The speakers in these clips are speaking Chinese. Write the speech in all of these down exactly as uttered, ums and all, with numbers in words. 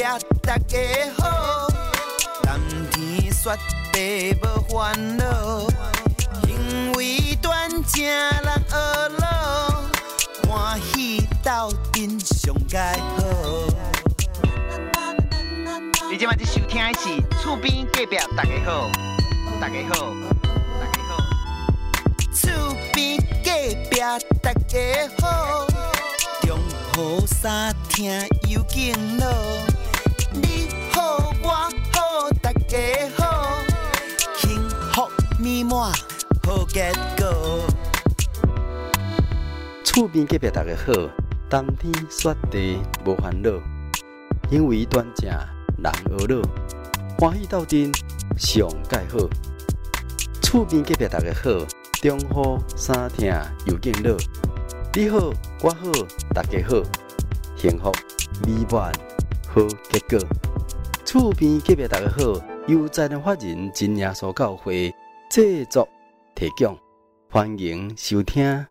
大家好，蓝天雪地无烦恼，行为端正人学老，欢喜斗阵上佳好。你今晚在收听的是厝边隔壁大家好，大家好，大家好，厝边隔壁大家好，中好三听有敬老，你好我好大家好，幸福美满好结果。 厝边隔壁大家好，冬天雪地无烦恼，行为端正人学老，欢喜斗阵上介好。厝边隔壁大家好，中好三听有敬老，你好我好大家好，幸福美满好结果。厝边隔壁大家好，由在人法人真耶稣教会制作提供，欢迎收听。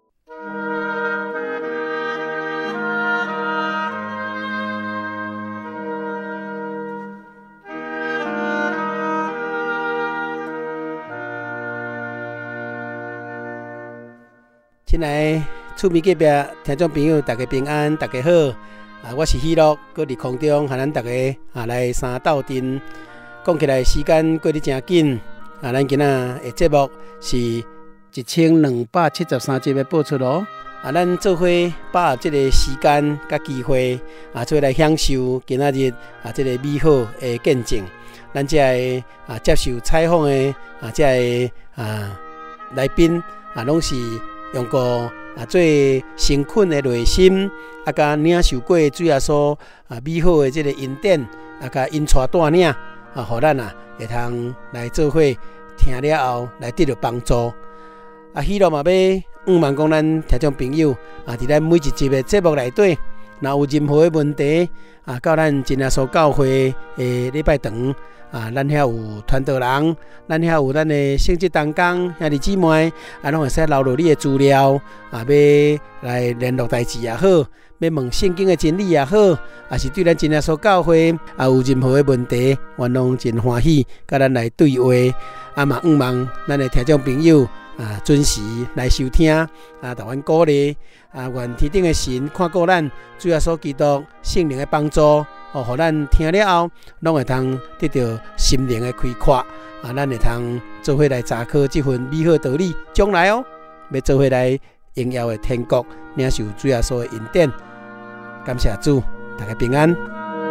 亲爱厝边隔壁听众朋友，大家平安，大家好。啊，我是喜乐，搁伫空中和咱大家啊来三斗阵。讲起来时间过得真紧，啊，咱今仔的节目是一千两百七十三集的播出咯。啊，咱做伙把握这个时间甲机会，啊，做伙来享受今仔日啊这个美好的见证。咱这个啊接受采访的啊这个啊来宾啊，拢是用过啊最诚恳的内心，啊，甲领受过主耶稣啊美好的这个恩典，啊，甲因带带领啊，互咱啊会通来做伙听了后来得到帮助。啊，希望嘛要毋望讲咱听众朋友啊，伫咱每一集的节目内底，若有任何的问题啊，到咱真耶稣教会的礼拜堂。啊，咱遐有传道人，咱遐有咱的圣职同工兄弟姊妹，啊，拢会使留落你的资料，啊，要来联络代志也好，要问圣经的真理也好，啊，是对咱真耶稣教会啊有任何的问题，我拢真欢喜，甲咱来对话，啊嘛，毋望咱的听众朋友啊准时来收听，啊，台湾鼓励，啊，愿天顶的神看顾咱，主耶稣基督圣灵的帮助。哦，互咱听了后，拢会通得到心灵的开阔，啊，咱会通做伙来查考这份美好道理，将来哦，要做伙来荣耀的天国，领受主耶稣的恩典。感谢主，大家平安。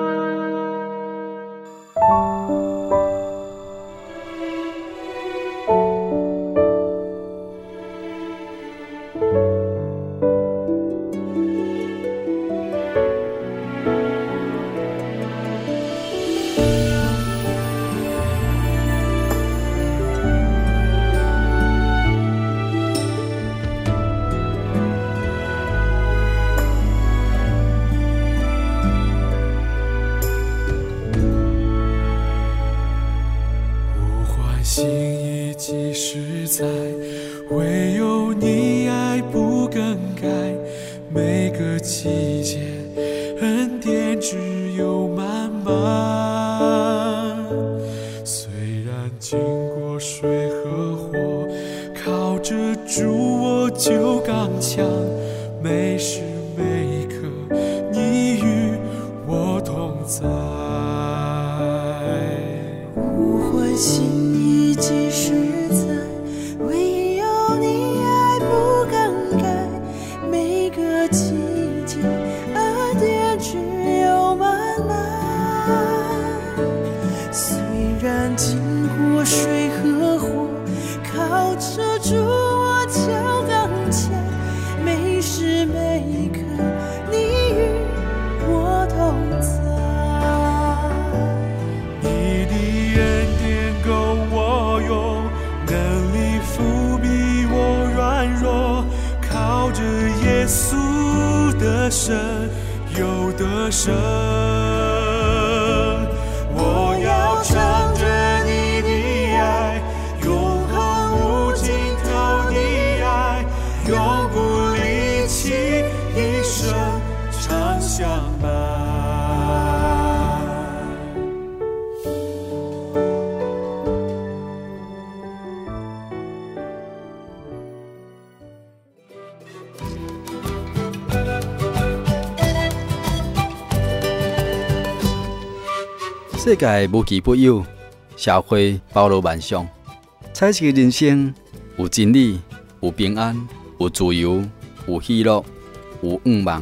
唯有你爱不更改，每个季节恩典只有满满。虽然经过水和火，靠着主我就刚强。每时每刻你与我同在， 呼唤心意即实在，唯有你爱不更改，每个季节恩典只有满满。虽然经过水和火，靠着主我就刚强，每时每刻你与我同在。 你的恩典够我用，能力覆庇我软弱，靠着耶稣的神有得胜。我要唱着你的爱，永恒无尽头的爱，永不离弃，一生常相伴。 世界无奇不有，社会包罗万象，彩色的人生有真理，有平安，有自由，有喜乐，有愿望。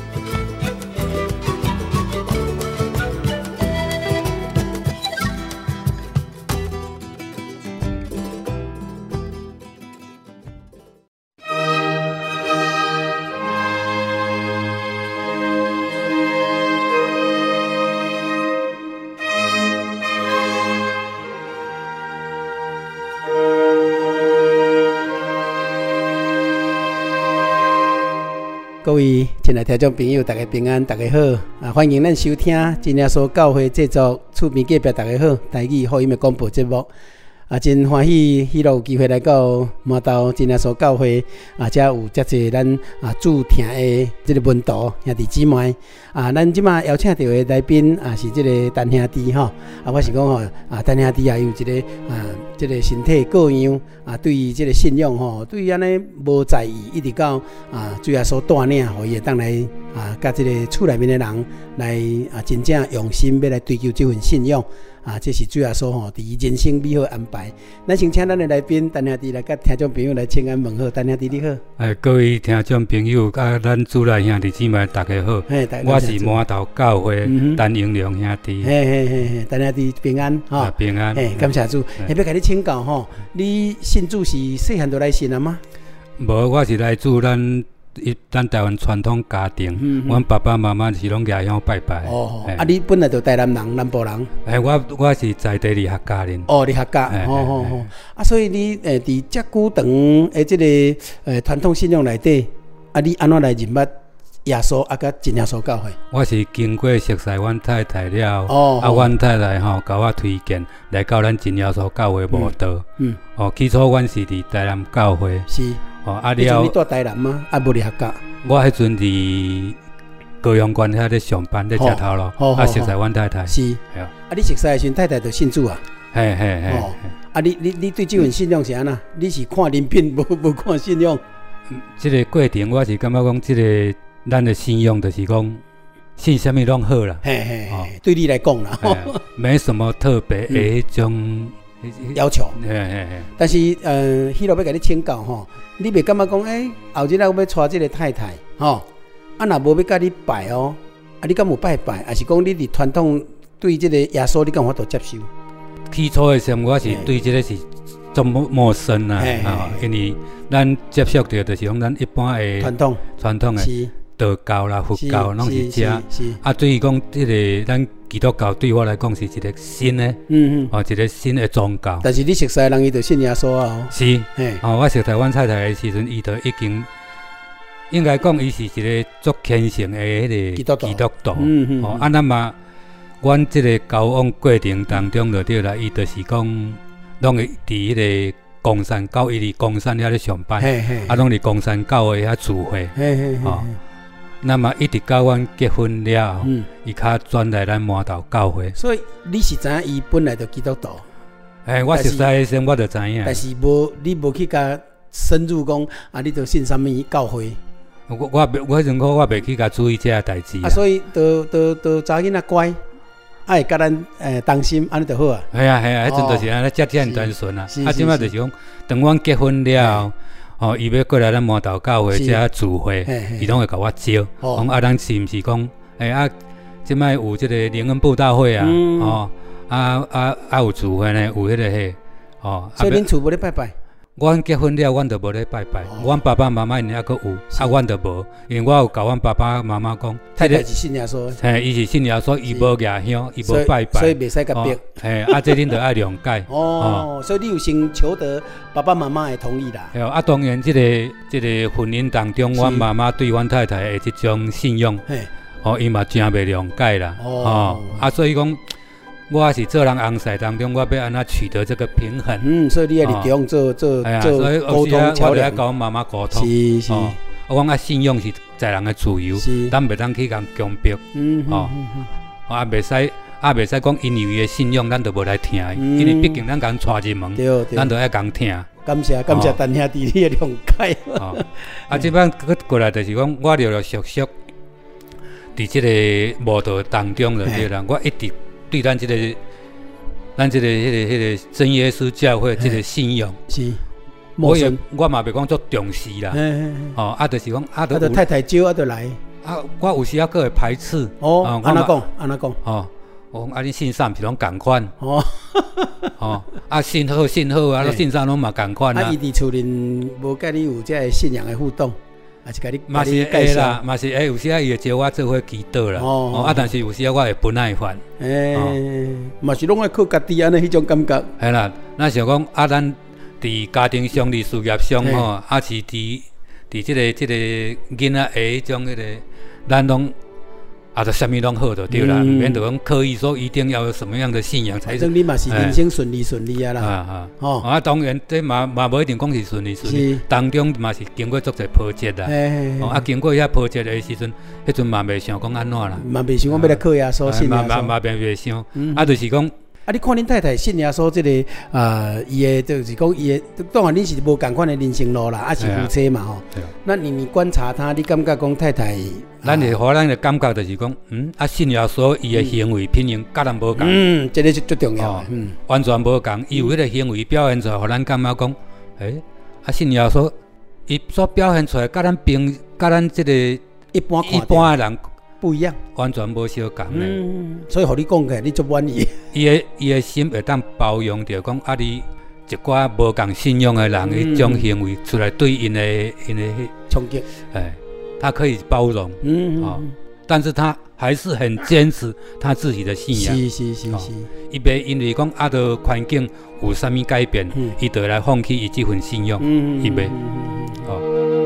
各位亲爱的听众朋友，大家平安，大家好啊！欢迎咱收听真耶稣教会制作厝边隔壁，大家好，台语福音的广播节目啊，真欢喜，喜乐有机会来到麻豆真耶稣教会啊，遮有遮济咱啊驻听的这个门徒兄弟姊妹啊，咱即马邀请到的来宾啊是这个陈兄弟吼啊，我是讲吼啊，陈兄弟也有一个啊，这个身体各样啊，对于这个信仰吼，对于安尼无在意，一直到啊，主要所带领，互伊会当来啊，甲这个厝内面的人来啊，真正用心要来追求这份信仰。啊，这是主要说吼，伫人生美好安排。咱先请咱的来宾陈兄弟来甲听众朋友来请安问好，陈兄弟你好。 哎，各位听众朋友，甲咱主内兄弟姊妹大家好。我是麻豆教会陈永良兄弟。 嘿嘿嘿嘿，陈兄弟平安哈、 啊，平安。 嘿，感谢主。下要甲你请教吼，你信主是细汉就来信啊吗？ 无，我是来自咱。一咱台湾传统家庭，嗯嗯、阮爸爸妈妈是拢家乡拜拜。 哦，啊，你本来就台南人，南部人。 哎，我我是在地理学家人。 哦，理学家，好好好。啊，所以你诶，伫遮久长诶，即个诶传统信仰内底，啊，你安怎来认捌耶稣啊？甲真耶稣教会？ 我是经过熟悉阮太太了，哦、啊，阮太太吼甲我推荐来到咱真耶稣教会慕道。嗯。哦，起初阮是伫台南教会。是。哦，啊了，你住台南吗？啊，无理学家。我迄阵伫高阳关遐咧上班咧食头路，啊，熟悉阮太太。 是，啊，你熟悉的时阵，太太就信主啊？ 嘿嘿嘿。 哦，啊，你你你对这份信仰是安那？你是看人品，无无看信仰？ 这个过程我是感觉讲，这个咱的信仰就是讲信什么拢好啦。 嘿嘿嘿，对你来讲啦， 没什么特别的迄种。 要求， 嘿嘿嘿。 但是呃，希罗要甲你请教吼，你袂感觉讲，诶、欸，后日我要娶这个太太，吼，啊，若无要甲你拜哦，啊，你敢有拜拜？还是讲你伫传统对这个耶稣，你敢有法度接受？ 起初的时候，我是对这个是足陌陌生啊，啊，因为咱接触到就是讲咱一般的传统传统的道教啦、佛教拢是遮，啊，对于讲这个咱。基督教对我来讲是一个新的，嗯嗯，哦，一个新的宗教。 但是你熟悉的人伊就信耶稣啊， 是，哦，我熟悉阮太太的时阵，伊就已经应该讲伊是一个足虔诚的迄个基督徒，基督徒，嗯嗯，哦，啊，那么阮这个交往过程当中就对啦，伊就是讲，拢会伫迄个公山教，伊伫公山遐咧上班，啊，拢伫公山教会遐聚会，哦。那么一直到阮结婚了，嗯，伊较转来咱麻豆教会。 所以你是知影伊本来就基督徒？ 哎，我熟悉的时我就知影。 但是无你无去甲深入讲啊，你就信啥物教会？ 我我我迄阵我我袂去甲注意这个代志。 啊，所以都都都查囡仔乖，啊会甲咱诶当心，安尼就好啊。 系啊系啊，迄阵就是安尼，遮遮很单纯啊。啊，即摆就是讲，等阮结婚了。哦，伊要过来咱麻豆教会遮聚会，伊拢会甲我招，讲啊，咱是毋是讲，诶啊，即摆有即个灵恩布道会啊，哦，啊啊啊有聚会呢，有迄个迄，哦。 所以恁厝无咧拜拜？ 阮结婚了，阮就无咧拜拜。阮爸爸妈妈因还阁有，啊，阮就无，因为我有甲阮爸爸妈妈讲， 太太是信耶稣， 嘿，伊是信耶稣，伊无牙香，伊无拜拜， 所以袂使甲逼。 嘿，啊，这恁就爱谅解。 哦，所以你有先求得爸爸妈妈的同意啦。 哦，啊，当然，这个这个婚姻当中，阮妈妈对阮太太的这种信用，哦，伊嘛真袂谅解啦。哦，啊，所以讲。我也是做人红婿当中，我要安怎取得这个平衡？ 嗯，所以你也伫中做做做沟通桥梁。 我来甲阮妈妈沟通。 是是。 我讲啊，信用是在人的自由，咱袂当去甲强迫。嗯哦，啊袂使啊袂使讲因为伊的信用，咱就无来听，因为毕竟咱共带入门，咱就爱共听。 感谢感谢陈兄弟你的谅解。 啊，这摆过过来就是讲，我了了熟悉，伫即个无道当中就对啦，我一直。 对咱这个咱这个迄、那个迄、那个真耶稣教会这个信仰， 是， 我也我嘛袂讲足重视啦。哦，啊，就是讲啊， 啊，就太太少啊，就来。 啊，我有时啊，佫会排斥。 哦，安怎讲？安怎讲？ 哦，我讲啊，你信啥是拢共款。哦，哦，啊，信好信好啊，信啥拢嘛共款啊。 啊，伊伫厝里无甲你有这信仰的互动。也是甲你， 嘛是会啦，嘛是会，有时啊伊会招我做伙祈祷啦，哦，哦啊，但是有时啊我会不耐烦， 诶、欸，嘛、哦、是拢爱靠家己安尼迄种感觉。 系啦，咱想讲啊，咱伫家庭上、伫事业上吼，啊是伫伫即个即、这个囡仔的迄种迄个，咱拢。啊，就什么拢好就对啦，免、嗯、得讲刻意说一定要有什么样的信仰才是。 反正你嘛是人生顺利顺利啊啦。啊啊，哦，啊当然，这嘛嘛无一定讲是顺利顺利，当中嘛是经过足侪波折啦。哦，啊经过遐波折的时阵，迄阵嘛袂想讲安怎啦。 嘛袂想讲要来靠耶稣信耶稣。 嘛嘛嘛袂袂想，嗯、啊就是讲。 啊！你看恁太太信耶稣这个啊，伊、呃、的就是讲伊的，当然恁是无共款的人生路啦，啊是夫妻嘛吼。对。那你你观察他，你感觉讲太太？ 咱的互咱的感觉就是讲，嗯，啊信耶稣伊的行为品行甲咱无共。 嗯，这个是最重要的。嗯， 完全无共，伊有迄个行为表现出来，互咱感觉讲，诶，啊信耶稣，伊所表现出来，甲咱平，甲咱这个一般一般的人。 不一样， 完全无相共呢。 嗯，所以互你讲起来，你足满意。 伊的伊的心会当包容着讲，啊，你一寡无共信仰的人迄种行为出来对因的因的冲击， 哎，他可以包容，嗯，哦，但是他还是很坚持他自己的信仰。 是是是是， 伊袂因为讲啊，着环境有啥物改变，伊就来放弃伊这份信仰，伊袂，哦。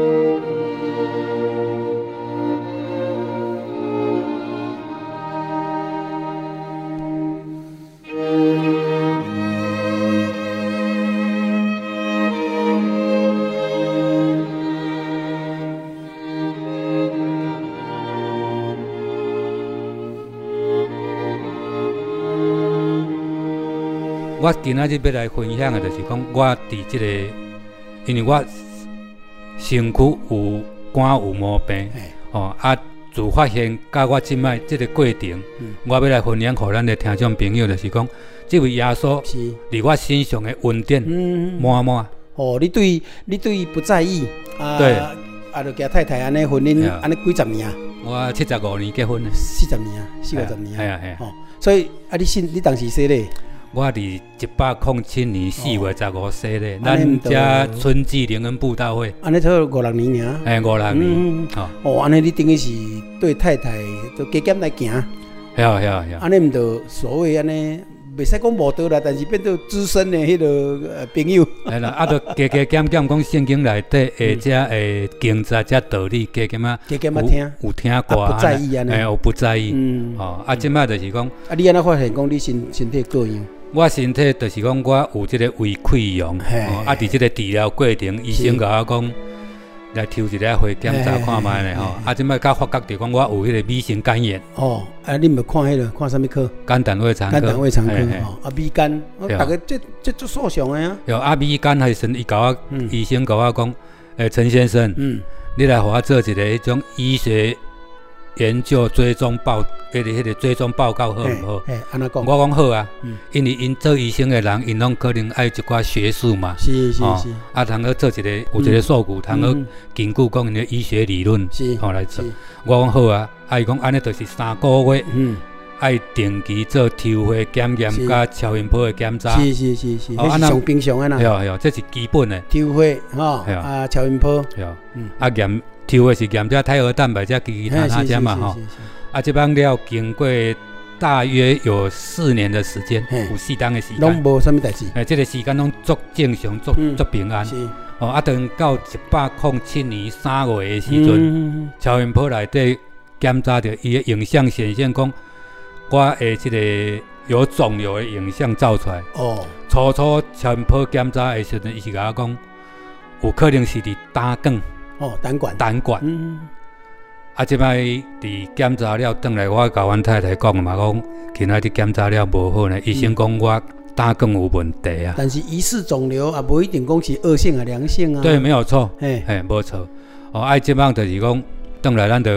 我今仔日要来分享的，就是讲我伫即、这个，因为我身躯有肝有毛病，哦啊，自发现甲我即摆即个过程，嗯、我要来分享给咱的听众朋友，就是讲，这位耶稣伫我身上的恩典满满。 哦，你对，你对不在意，啊， 对， 啊，就甲太太安尼婚姻安尼几十年啊？ 我七十五年结婚的， 四十年啊，四五十年啊， 系啊系啊。 哦，所以啊，你信你当时说咧？ 我伫一百零七年四月十五岁咧，咱遮春季灵恩布道会， 安尼才五六年尔， 哎，五六年， 哦，安尼你等于是对太太都加减来行， 系啊系啊系啊， 安尼毋着所谓安尼，袂使讲无道啦，但是变做资深的迄个朋友， 系啦，啊，着加加减减讲圣经内底诶，遮诶经则遮道理，加减啊， 加减啊听， 有听过， 不在意安尼， 哎，我不在意，嗯，哦，啊，即摆就是讲， 啊，你安怎发现讲你身身体各样？ 我身体就是讲，我有即个胃溃疡，哦，啊，伫即个治疗过程，医生甲我讲来抽一个血检查看卖咧吼，啊，即摆甲发觉着讲我有迄个乙型肝炎。哦， 啊，你毋看迄个看啥物科？ 肝胆胃肠科。 肝胆胃肠科，哦，啊，乙肝，逐个这这做数上的啊。 有啊，乙肝迄时伊甲我医生甲我讲，诶，陈先生，嗯，你来互我做一个迄种医学研究追踪报，迄个迄个追踪报告好毋好？ 诶，安怎讲？ 我讲好啊，因为因做医生的人，因拢可能爱一寡学术嘛， 是是是， 啊，通去做一个有一个数据，通去根据讲因的医学理论，吼来做。我讲好啊，啊伊讲安尼就是三个月，嗯，爱定期做抽血检验加超音波的检查， 是是是是，迄是上平常的啦。 系啊系啊，这是基本的。 抽血吼，啊超音波， 系啊，啊验。抽的是验遮胎儿蛋白，遮其他他遮嘛吼，啊，这帮了经过大约有四年的时间，有四档的时间， 拢无啥物代志。 诶，这个时间拢足正常，足足平安。是哦，啊，等到一百零七年三月的时阵，超音波内底检查着伊的影像显现讲，我诶这个有肿瘤的影像照出来。哦，初初超音波检查的时阵，伊是甲我讲，有可能是伫胆管。 哦，胆管， 胆管，嗯，啊，即摆伫检查了，转来我甲阮太太讲嘛，讲今仔日检查了无好呢，医生讲我胆管有问题啊。 但是疑似肿瘤啊，无一定讲是恶性啊、良性啊。 对，没有错，嘿，嘿，无错。哦，啊，即摆就是讲，转来咱就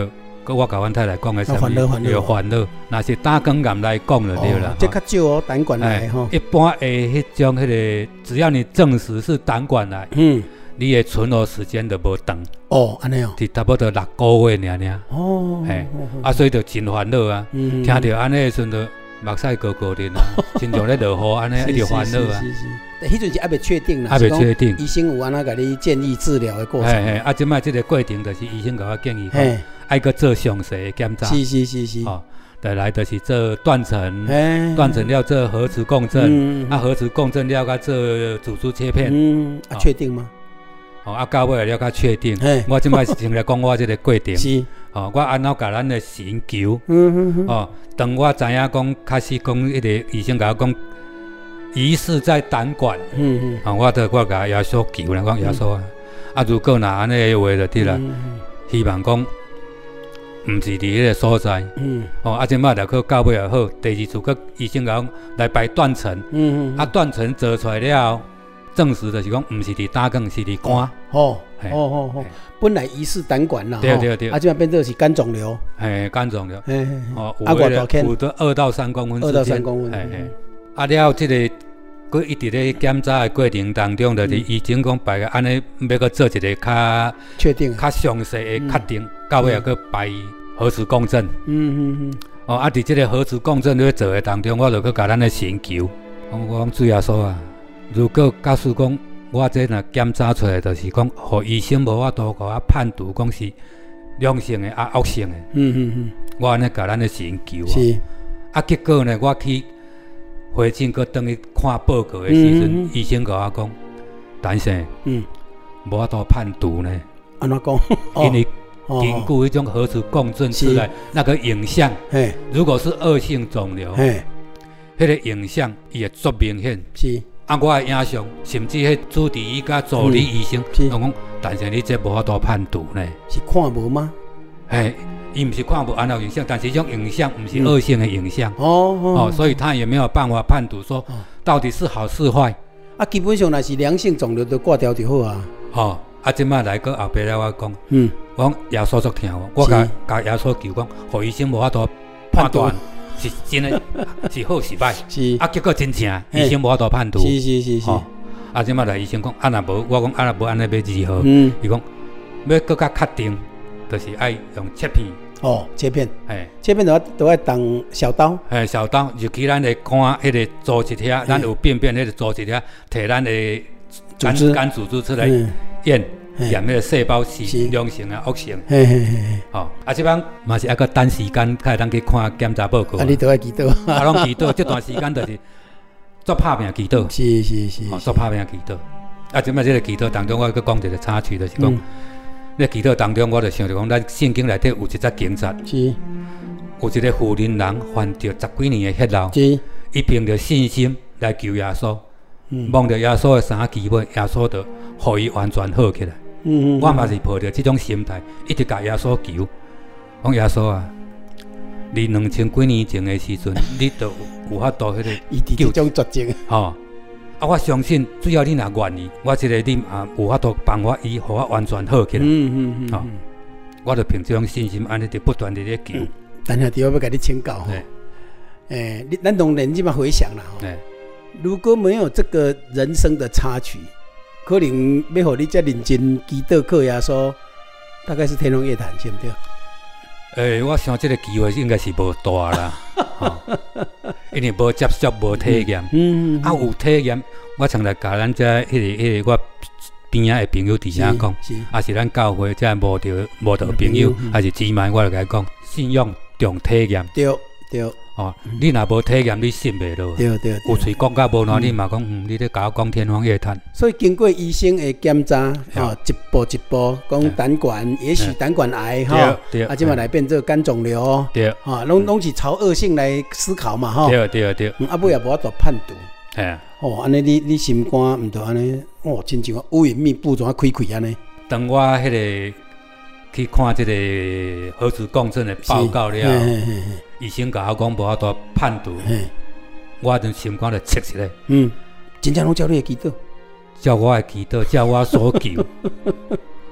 我甲阮太太讲的什么？ 有烦恼，若是胆管癌来讲就对了。 这较少哦，胆管癌吼。 一般诶，迄种迄个，只要你证实是胆管癌，嗯，你的存活时间就无长。 哦，安尼哦， 是差不多六个月尔尔。哦，嘿，啊，所以就真烦恼啊。听到安尼的时阵，就目屎高高的啊，亲像咧落雨安尼，一直烦恼啊。 迄阵是还未确定啦， 还未确定。 医生有安那甲你建议治疗的过程。 嘿嘿，啊，即摆即个过程就是医生甲我建议，爱个做详细的检查。 是是是是。 哦，再来就是做断层，断层了做核磁共振，啊，核磁共振了甲做组织切片。嗯， 啊，确定吗？ 哦，啊，到尾了甲确定。我即摆先来讲我即个过程。是。哦，我安怎甲咱的神球。嗯嗯哦，当我知影讲，开始讲迄个医生甲我讲。疑似在胆管，嗯嗯，啊，我得我甲耶稣求啦，讲耶稣啊，啊，如果若安尼话就对啦，希望讲，毋是伫迄个所在，嗯，哦，啊，即摆来去到尾也好，第二次个医生讲来排断层，嗯嗯，啊，断层做出来了，证实就是讲，毋是伫胆管，是伫肝， 哦，哦哦哦，本来疑似胆管啦， 对对对， 啊，即摆变做是肝肿瘤， 嘿，肝肿瘤，嘿嘿， 哦，啊，偌大片， 有的二到三公分， 二到三公分， 嘿嘿。啊了，即、这个佮一直咧检查的过程当中，就是医生讲排个安尼，要佮做一个较确定、 较详细的确定，到尾也佮排核磁共振。嗯嗯嗯。哦，啊，伫即个核磁共振咧做的当中，我就佮甲咱的神求，我讲主耶稣啊，如果假使讲我这若检查出来，就是讲，互医生无法度甲我判读讲是良性的啊恶性的。嗯嗯嗯。我安尼甲咱的神求啊。是。啊，结果呢，我去。回诊搁等去看报告的时阵，嗯、医生甲我讲，陈生，嗯，无法度判读呢。 安怎讲？ 因为根据迄种核磁共振出来那个影像，如果是恶性肿瘤，迄个影像伊会足明显。是。啊，我的影像，甚至迄主治医甲助理医生，讲讲，陈生你这无法度判读呢。 是看无吗？ 嘿。伊毋是看无安好影像，但是这种影像毋是恶性的影像、嗯、哦, 哦, 哦，所以他也没有办法判读说到底是好是坏。 啊，基本上若是良性肿瘤，就挂掉就好啊。 哦，啊，即摆来个后壁了，我讲，嗯，我讲耶稣足听我，我甲甲耶稣求讲，互医生无法度判断是真的是好是歹。是啊，结果真正医生无法度判读。 是是是是。哦、 啊，即摆来医生讲，啊若无，我讲啊若无安尼要如何？嗯，伊讲要更加确定。就是爱用切片哦，切片，哎，切片的话都要当小刀， 哎，小刀就去咱的肝迄个组织遐，咱有便便迄个组织遐，摕咱的肝肝组织出来验验迄个细胞是良性啊恶性，嘿嘿嘿，哦，啊，这帮嘛是一个短时间，才当去看检查报告。 啊，你都爱祈祷， 啊，拢祈祷，这段时间就是做拍拼祈祷， 是是是， 做拍拼祈祷。啊，这摆这个祈祷当中，我去讲一个插曲，就是讲。在祈祷当中，我就想着讲，咱圣经内底有一则经节，是有一个富人人患着十几年的血漏，是伊凭着信心来求耶稣，嗯、望着耶稣的三支尾，耶稣就互伊完全好起来。嗯嗯、我嘛是抱着这种心态，一直甲耶稣求，讲耶稣啊，你两千几年前的时阵，你就有法度迄个伊伫这种绝境， 吼。啊！我相信，只要你若愿意，我这个你啊有法度帮我伊，互我完全好起来。嗯嗯嗯。好、嗯，我就凭这种信心，安尼就不断地咧求。 等下，弟我要甲你请教吼。诶，你咱当然即马回想啦吼。如果没有这个人生的插曲，可能要互你遮认真祈祷靠耶稣，大概是天方夜谭，对不对？ 诶、欸，我想这个机会应该是无大啦，哦、因为无接触、无体验，嗯嗯、啊有体验，我常来甲咱遮迄个、迄个我边仔的朋友伫遐讲，啊是咱教会遮无着无着朋友，嗯、还是姊妹，我就甲伊讲，信仰重体验。 对对。哦， 嗯、你若无体验，你信袂落。 对对。 有喙讲甲无难，你嘛讲，嗯，你咧甲我讲天方夜谭。 所以经过医生的检查，哦，一步一步，讲胆管，也许胆管癌哈，啊，即嘛来变做肝肿瘤，对，哈，拢拢是朝恶性来思考嘛，哈。 对对对。 啊，尾也无法度判读。哎。哦，安尼你你心肝毋着安尼，哦，亲像乌云密布，怎啊开开安尼？ 当我迄个去看即个核磁共振的报告了。医生甲我讲无法度判读，我就心肝就切起来。 嗯，真正拢照你的祈祷， 照我的祈祷，照我所求。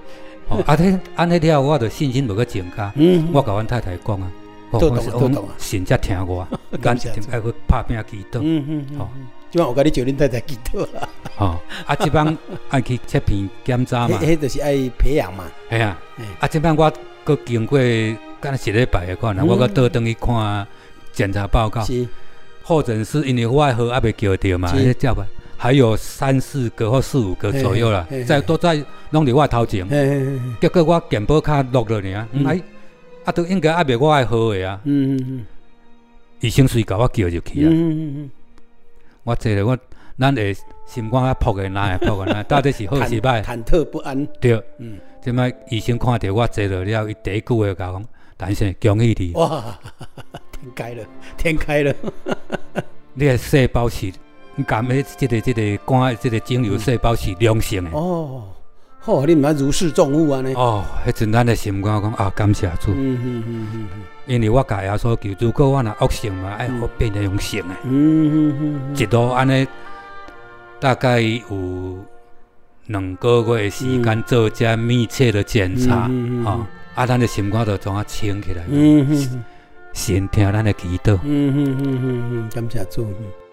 哦，啊，迄安尼了，我就信心无去增加。嗯，我甲阮太太讲啊， 都懂都懂啊， 神才听我，咱一定爱去拍拼祈祷。嗯嗯嗯。哦， 即摆我甲你叫恁太太祈祷啦。 哦，啊，即摆爱去切片检查嘛。 迄迄就是爱培养嘛。 系啊，啊，即摆我搁经过敢若一礼拜的可能，我搁倒转去看检查报告。是。或者是因为我的号还没叫到嘛，迄叫吧，还有三四个或四五个左右啦，在都在拢伫我头前，结果我健保卡落了呢，哎，啊都应该还没我的号的啊，医生随甲我叫入去啊，我坐咧我咱会心肝啊扑个哪会扑个哪，到底是好是歹？ 忐忑不安。 对，嗯，即摆医生看到我坐落了，伊第一句话甲我讲，陈先生恭喜你。哇！ 天开了，天开了！ 你的细胞是，你感觉这个这个肝这个肿瘤细胞是良性的。哦， 好，你唔要如释重负啊呢？ 哦，迄阵咱的心肝讲啊，感谢主。嗯嗯嗯嗯。因为我甲耶稣求，如果我若恶性嘛，爱好变良性的。嗯嗯嗯。一路安尼，大概有两个月的时间做这密切的检查，哦，啊，咱的心肝就总啊清起来。嗯嗯。先听咱的祈祷。嗯嗯嗯嗯嗯，感谢主。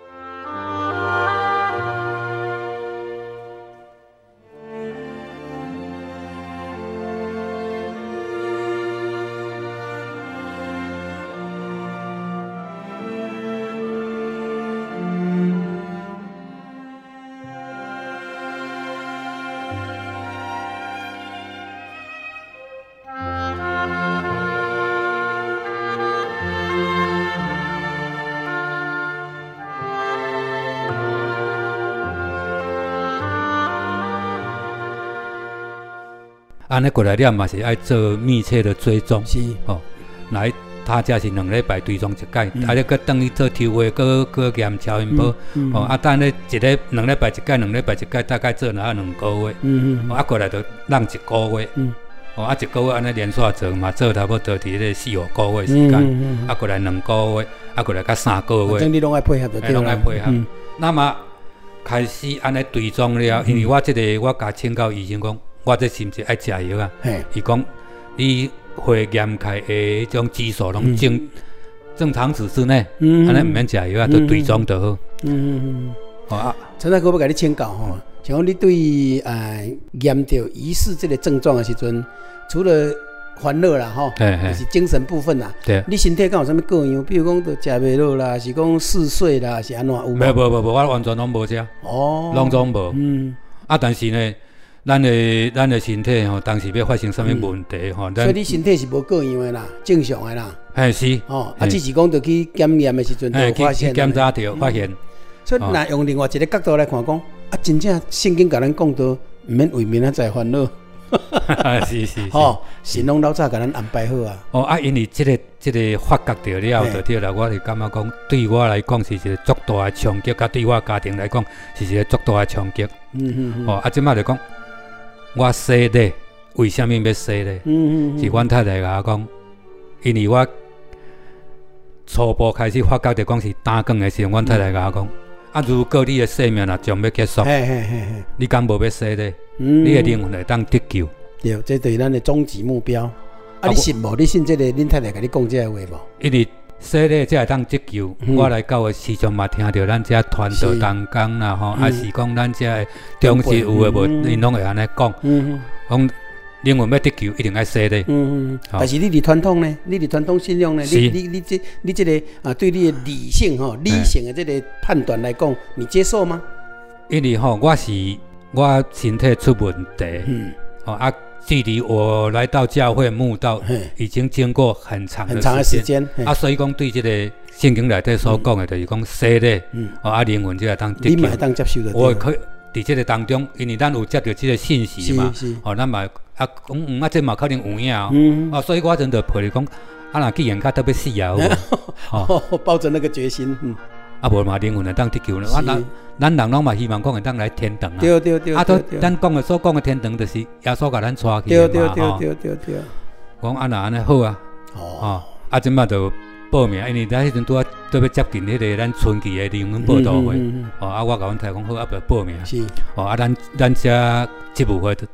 安尼过来了嘛是爱做密切的追踪，是哦，来他家是两礼拜追踪一届，啊，咧搁等于做抽血，搁搁验超音波，哦，啊，等咧一个两礼拜一届，两礼拜一届，大概做哪两个月，嗯嗯，啊，过来就让一个月，嗯，哦，啊，一个月安尼连续做嘛，做差不多伫咧四五个月时间，啊，过来两个月，啊，过来甲三个月， 反正你拢爱配合就对啦，拢爱配合。 那么开始安尼追踪了，因为我即个我甲请教医生讲。我这是毋是爱食药啊？伊讲你血验开的迄种指数拢正正常值之内，安尼毋免食药啊，都追踪就好。嗯嗯好啊，陈大哥要甲你请教吼，像讲你对呃验到疑似这个症状的时阵，除了烦恼啦吼，就是精神部分啦。对，你身体敢有啥物各样？比如讲，都食袂落啦，是讲嗜睡啦，是安怎？有没？无无无无，我完全拢无食。哦，拢总无。嗯，啊，但是呢。咱的咱的身体吼，当时要发生什么问题吼？ 所以你身体是无各样的啦，正常的啦。 哎是。 哦，啊，只是讲，就去检验的时阵就发现。 去检查着发现。 所以，若用另外一个角度来看，讲啊，真正圣经甲咱讲到，毋免为明仔载烦恼。 是是。 哦，神拢老早甲咱安排好啊。 哦啊，因为这个这个发觉着了，就对啦。我是感觉讲，对我来讲是一个足大的冲击，甲对我家庭来讲是一个足大的冲击。嗯嗯嗯。哦，啊，即摆就讲。我说的为什么要说的？嗯嗯嗯，是阮太太甲我讲，因为我初步开始发觉着讲是胆管的时候，阮太太甲我讲，啊，如果你的生命若将要结束，嘿嘿嘿嘿，你敢无要说的？嗯，你的灵魂会当得救。 对，这对咱的终极目标。啊，你信无？你信这个？恁太太甲你讲这个话无？ 因为说的才会当得救。我来教的时阵嘛，听到咱这传道同工啦吼，还是讲咱这中时有诶无，因拢会安尼讲。讲灵魂要得救，一定爱说的。嗯嗯。但是你伫传统呢？你伫传统信仰呢？你你你这你这个啊，对你的理性吼、理性的这个判断来讲，你接受吗？ 因为吼，我是我身体出问题。嗯。哦啊。距离我来到教会慕道，已经经过很长的很长的时间啊，所以讲对这个圣经内底所讲的，就是讲说的，哦啊灵魂就要当， 你嘛会当接受的。 我可在这个当中，因为咱有接到这个信息嘛，哦，咱嘛啊讲嗯啊，这嘛可能有影哦，哦，所以我真的陪你讲，啊那既然较特别死啊， 哦，抱着那个决心，嗯。 啊，无嘛灵魂会当得救呢。啊，咱咱人拢嘛希望讲会当来天堂啊。 对对对。 啊，都咱讲的所讲的天堂，就是耶稣甲咱带去的嘛。对对对对对对。讲安那安尼好啊。哦。啊，即摆就报名，因为咱迄阵拄啊都要接近迄个咱春季的灵魂报道会。哦，啊，我甲阮太讲好，啊，要报名。是。哦，啊，咱咱遮职务会，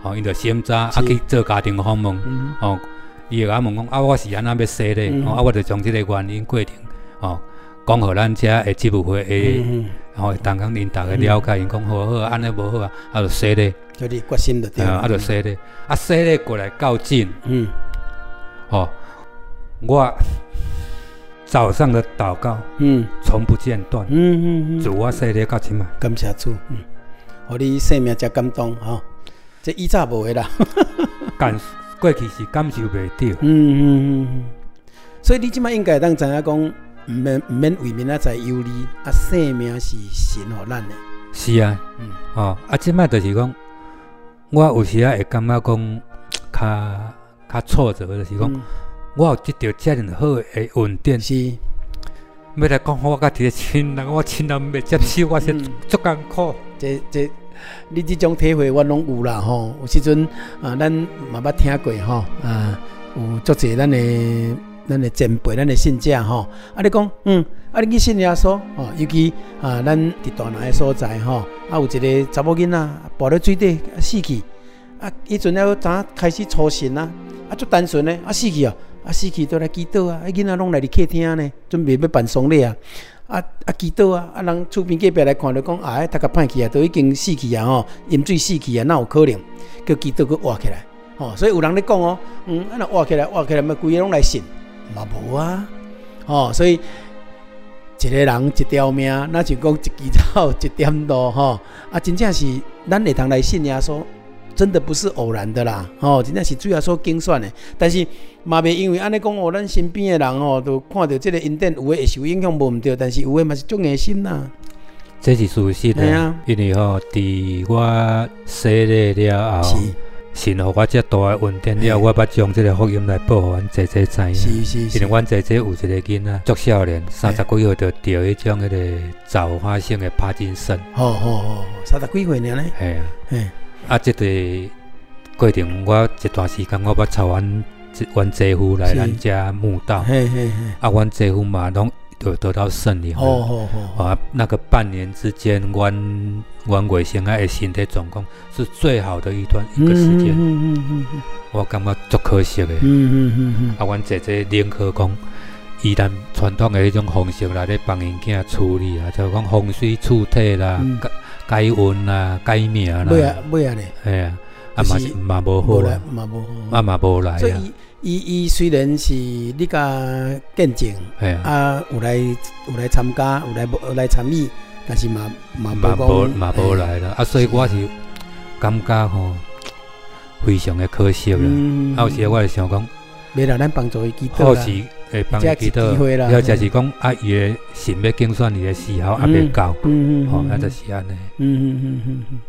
吼，因着先早啊去做家庭访问，吼，伊会甲我问讲啊，我是安怎要洗咧？啊，我着将即个原因过程，吼，讲互咱遮诶职务会诶，吼，当讲因大家了解，因讲好好，安尼无好啊，啊，着洗咧， 叫你决心就对， 啊，着洗咧，啊，洗咧过来较紧，嗯，吼，我。早上的祷告，嗯，从不间断，嗯嗯嗯，主我洗礼到即嘛， 感谢主，嗯，互你生命真感动吼，这以前无的啦， 感过去是感受袂到，嗯嗯嗯，所以你即摆应该当知影讲，毋免毋免为明仔载忧虑，啊，生命是神互咱的， 是啊，嗯，哦，啊，即摆就是讲，我有时啊会感觉讲，较较挫折，就是讲。我有得到遮尔好诶稳定，是要来讲我甲伫个亲人，我亲人袂接受，我是足艰苦。 这这，你即种体会我拢有啦吼。有时阵啊，咱嘛捌听过吼啊，有足侪咱诶咱诶前辈、咱诶信者吼。啊，你讲嗯，啊你去信耶稣吼，尤其啊，咱伫大南诶所在吼，啊有一个查某囡仔跋咧水底死去，啊，迄阵了呾开始初信啊，啊足单纯诶，啊死去啊。啊，死去都来祈祷啊！啊，囡仔拢来伫客厅呢，准备要办丧礼啊！啊啊，祈祷啊！啊，人厝边隔壁来看，就讲啊，他甲歹去啊，都已经死去啊！吼，饮水死去啊，哪有可能？叫祈祷，佮活起来，吼！所以有人咧讲哦，嗯，啊，若活起来，活起来，咪规个拢来信，嘛无啊！吼，所以一个人一条命，那就讲一支草一点路，吼！啊，真正是咱会通来信耶稣。真的不是偶然的啦，吼、哦，真正是主要所精选的。但是嘛，袂因为安尼讲哦，咱身边的人吼、哦，都看到这个因典，有诶会受影响无毋对，但是有诶嘛是足硬心啦。 这是事实的，啊、因为吼、哦，伫我洗礼了后，神互我遮大诶稳定了，我捌将这个福音来报互阮姐姐知影。是是是。因为阮姐姐有一个囡仔，足少年，三十几岁就得迄种迄个早发性的帕金森。 吼吼吼，三十几岁尔咧。 系啊，嘿。啊，这个过程，我一段时间我捌找阮阮姐夫来咱家墓道，嘿嘿嘿，啊，阮姐夫嘛拢有得到圣灵，哦哦哦，啊，那个半年之间，阮阮卫生啊的身体状况是最好的一段一个时间，嗯嗯嗯嗯，我感觉足可惜的，嗯嗯嗯嗯，啊，阮姐姐宁可讲，以咱传统的迄种方式来咧帮因囝处理啊，就讲风水厝体啦。嗯改运啦，改名啦， 尾啊尾啊咧， 系啊，啊嘛是嘛无好啦， 嘛无好， 啊嘛无来啊。 所以伊伊虽然是你甲见证，系啊，啊有来有来参加，有来有来参与，但是嘛嘛无嘛无来啦。啊，所以我是感觉吼非常的可惜啦。啊，有时我会想讲， 未来咱帮助伊祈祷啦。 会帮伊祈祷，了就是讲啊，伊个神要竞选伊个时候还未到，吼，啊，就是安尼。嗯嗯嗯嗯。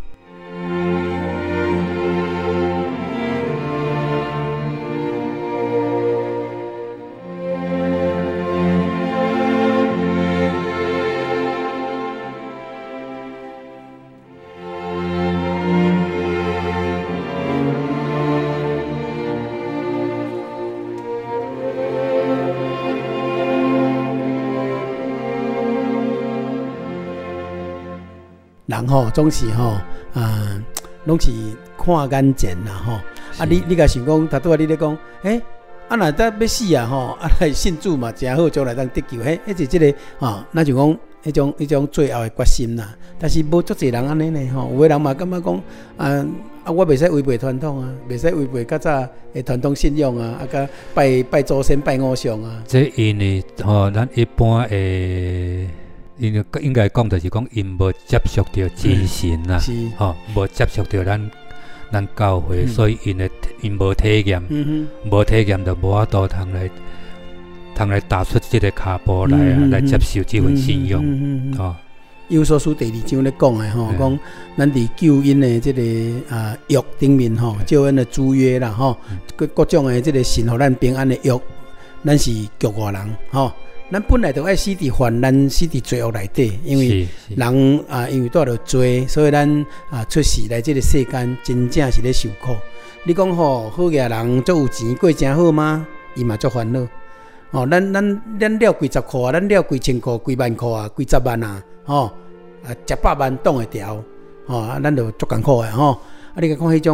人吼总是吼啊，拢是看眼前啦吼。啊，你你甲想讲，头拄仔你咧讲，诶、欸，啊若得要死啊吼，啊来信主嘛，真好，将来当得救。嘿，迄是即个吼，那就讲迄种迄种最后的决心啦。但是无足侪人安尼呢吼，有个人嘛感觉讲啊啊，我袂使违背传统啊，袂使违背较早的传统信仰啊，啊甲拜拜祖先、拜偶像啊。 这因为吼，咱一般诶。因为应该讲就是讲，因无接触到真神啦，吼，无接触到咱咱教会，所以因的因无体验，无体验就无法度通来，通来踏出这个脚步来啊，来接受这份信仰，吼。 以弗所书第二章咧讲的吼，讲咱伫救恩的这个啊约顶面吼，救恩的主约啦吼，各各种的这个神互咱平安的约，咱是局外人吼。咱本来就爱死伫犯，咱死伫罪恶内底，因为人啊，因为带着罪，所以咱啊出世来这个世间，真正是咧受苦。你讲吼，好个人足有钱过真好吗？伊嘛足烦恼。哦，咱咱咱了几十块啊，咱了几千块、几万块啊、几十万啊，吼啊，一百万挡会条，吼啊，咱就足艰苦诶吼。啊，你讲迄种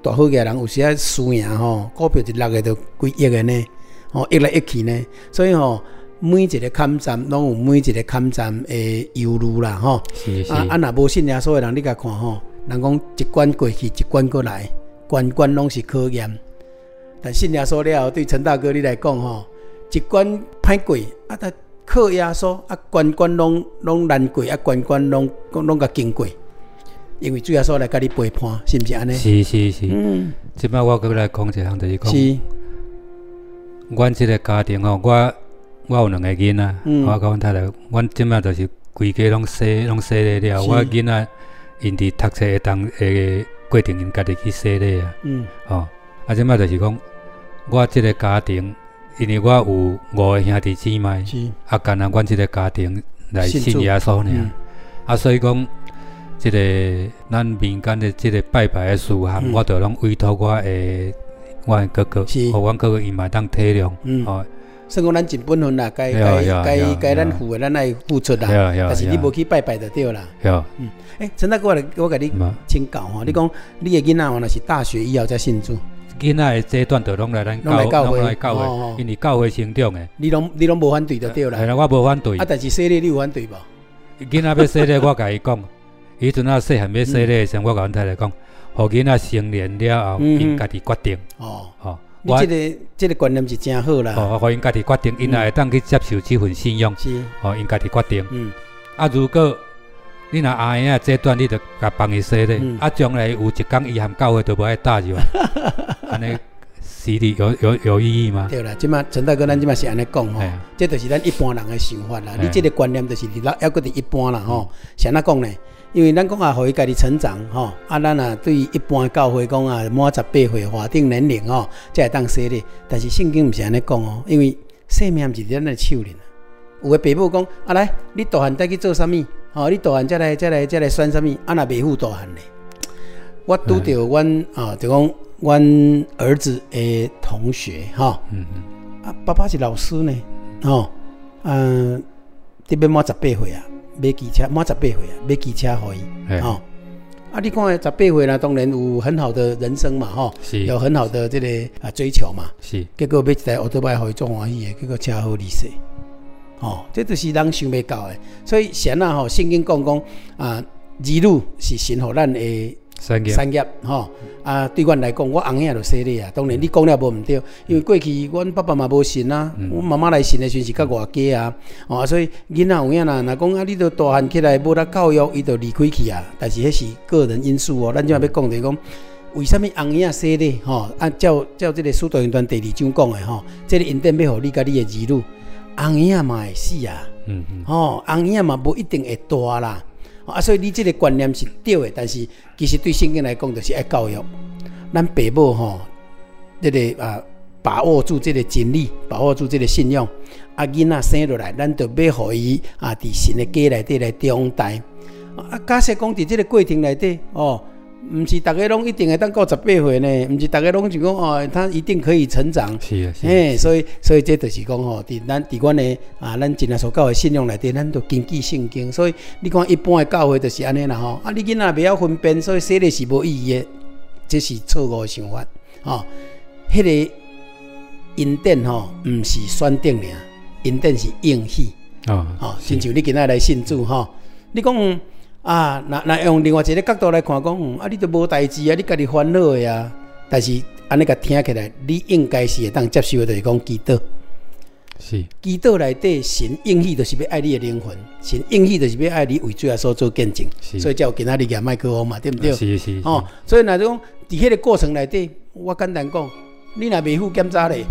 大好个人有时啊输赢吼，股票一落个都几亿个呢，吼一来一去呢，所以吼每一个坎站拢有每一个坎站的忧虑啦吼。 是是。 啊啊，若无信耶稣的人，你甲看吼，人讲一关过去，一关过来，关关拢是考验。但信耶稣了后，对陈大哥你来讲吼，一关歹过，啊，他靠耶稣，啊，关关拢拢难过，啊，关关拢拢甲经过。因为主耶稣来甲你陪伴，是毋是安尼？ 是是是。 嗯。 即摆我搁来讲一项，就是讲， 是。 阮即个家庭吼，我我有两个囡仔，嗯、我甲阮太太，阮即摆就是规家拢洗拢洗礼了。我囡仔因伫读册会当诶过程，因家己去洗礼啊。嗯。哦，啊，即摆就是讲，我即个家庭，因为我有五个兄弟姊妹，啊，干那阮即个家庭来信耶稣尔，嗯、啊，所以讲。即、这个咱民间的即个拜拜的事项，嗯、我就拢委托我诶，我的哥哥，互阮哥哥伊嘛当体谅，嗯、哦， 算讲咱尽本分啦，该该该该咱付的，咱爱付出啦。但是你无去拜拜就对啦。嗯，诶，陈大哥，我我甲你请教吼，你讲你的囡仔若是大学以后才信主， 囡仔的阶段就拢来咱教会，来教会，因为教会成长诶。 你拢你拢无反对就对啦。 系啦，我无反对。 啊，但是洗礼你有反对无？ 囡仔要洗礼，我甲伊讲。伊阵啊，细汉要洗礼的时候，我甲阮太太讲，互囡仔成年了后，因家己决定。哦，哦， 你这个这个观念是真好啦。 哦，互因家己决定，因也会当去接受这份信仰。是，哦，因家己决定。嗯。啊，如果你若阿爷啊这段，你着甲帮伊洗礼，啊，将来有一天伊含教会都无爱搭入来，安尼是哩有有有意义吗？ 对啦，即马陈大哥，咱即马是安尼讲吼，这就是咱一般人的想法啦。你这个观念就是你还搁伫一般啦吼，是安怎讲呢？因为咱讲啊，互伊家己成长吼，啊，咱啊对一般教会讲啊，满十八岁法定年龄吼，才会当洗礼。但是圣经毋是安尼讲哦，因为生命毋是伫咱的手里。有个爸母讲啊，来，你大汉再去做啥物？吼，你大汉再来再来再来选啥物？啊，若未赴大汉咧，我拄着阮啊，就讲阮儿子的同学吼，嗯嗯，啊，爸爸是老师呢，吼，嗯，这边满十八岁啊。买机车，满十八岁啊，买机车互伊，吼、哦。啊，你看十八岁啦，当然有很好的人生嘛，吼、哦，有很好的这个啊追求嘛，是。结果买一台奥多拜互伊做欢喜的，结果车祸离世，哦，这就是人想袂到的。所以神啊，吼，圣经讲讲啊，儿女是神互咱的产业，产业，吼。啊，对阮来讲，我翁仔就洗礼啊。当然，你讲了无毋对，因为过去阮爸爸嘛无信啊，嗯、我妈妈来信的时是较外家啊，哦，所以囡仔有影啦，若讲啊，你都大汉起来，无得教育，伊就离开去啊。但是迄是个人因素哦，咱即马要讲就是讲，为什么翁仔洗礼？吼，按照照这个使徒行传第二章讲的吼，这个恩典要互你甲你的儿女，翁仔嘛会死啊，嗯嗯，吼，翁仔嘛无一定会大啦。啊，所以你这个观念是对的，但是其实对圣经来讲，就是爱教育咱爸母吼，这个啊把握住这个真理，把握住这个信仰。啊，囡仔生落来，咱就要互伊啊，伫神的家内底来长大。啊，假设讲伫这个过程内底哦，毋是大家拢一定会当到十八岁呢，毋是大家拢就讲哦，他一定可以成长。是啊，是啊。嘿，所以所以这就是讲吼，伫咱伫阮的啊，咱真耶稣教的信仰内底，咱都根据圣经。所以你看一般的教会就是安尼啦吼。啊，你囡仔袂晓分辨，所以洗礼是无意义的，这是错误的想法。吼、哦，迄、那个恩典吼，毋是选定尔，恩典是应许。哦，哦，亲像你今仔来信主吼，你讲。啊，那那用另外一个角度来看，讲、嗯、啊，你都无代志啊，你家己烦恼的啊。但是安尼个听起来，你应该是会当接受的，就是讲祈祷。是祈祷内底神应许，就是要爱你的灵魂；神应许，就是要爱你为主耶稣做见证。所以才有今仔日举麦克风嘛，对不对？是是是。哦，所以那种伫迄个过程内底，我简单讲，你若未负检查咧，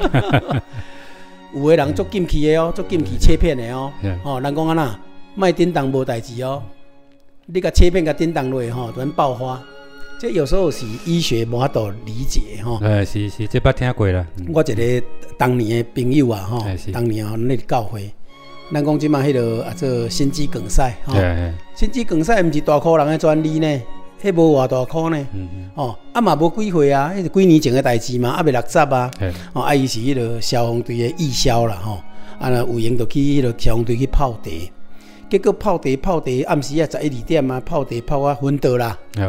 有个人做禁忌的哦，做禁忌切片的哦。哦，人讲安那，卖叮当无代志哦。你甲切片甲叮当落吼，突然爆发，这有时候是医学无法度理解吼。 哎，是是，这捌听过啦。嗯、 我一个当年的朋友啊，吼，当年吼那个教会，咱讲即马迄个啊做心肌梗塞吼，心肌梗塞毋是大箍人的专利呢，迄无偌大箍呢。嗯嗯。哦，啊嘛无几岁啊，迄是几年前的代志嘛，啊未六十啊。哦，啊伊是迄个消防队的义消啦吼，啊有闲就去迄个消防队去泡茶。结果泡茶泡茶，暗时啊十一二点啊，泡茶泡啊昏倒啦。嗯、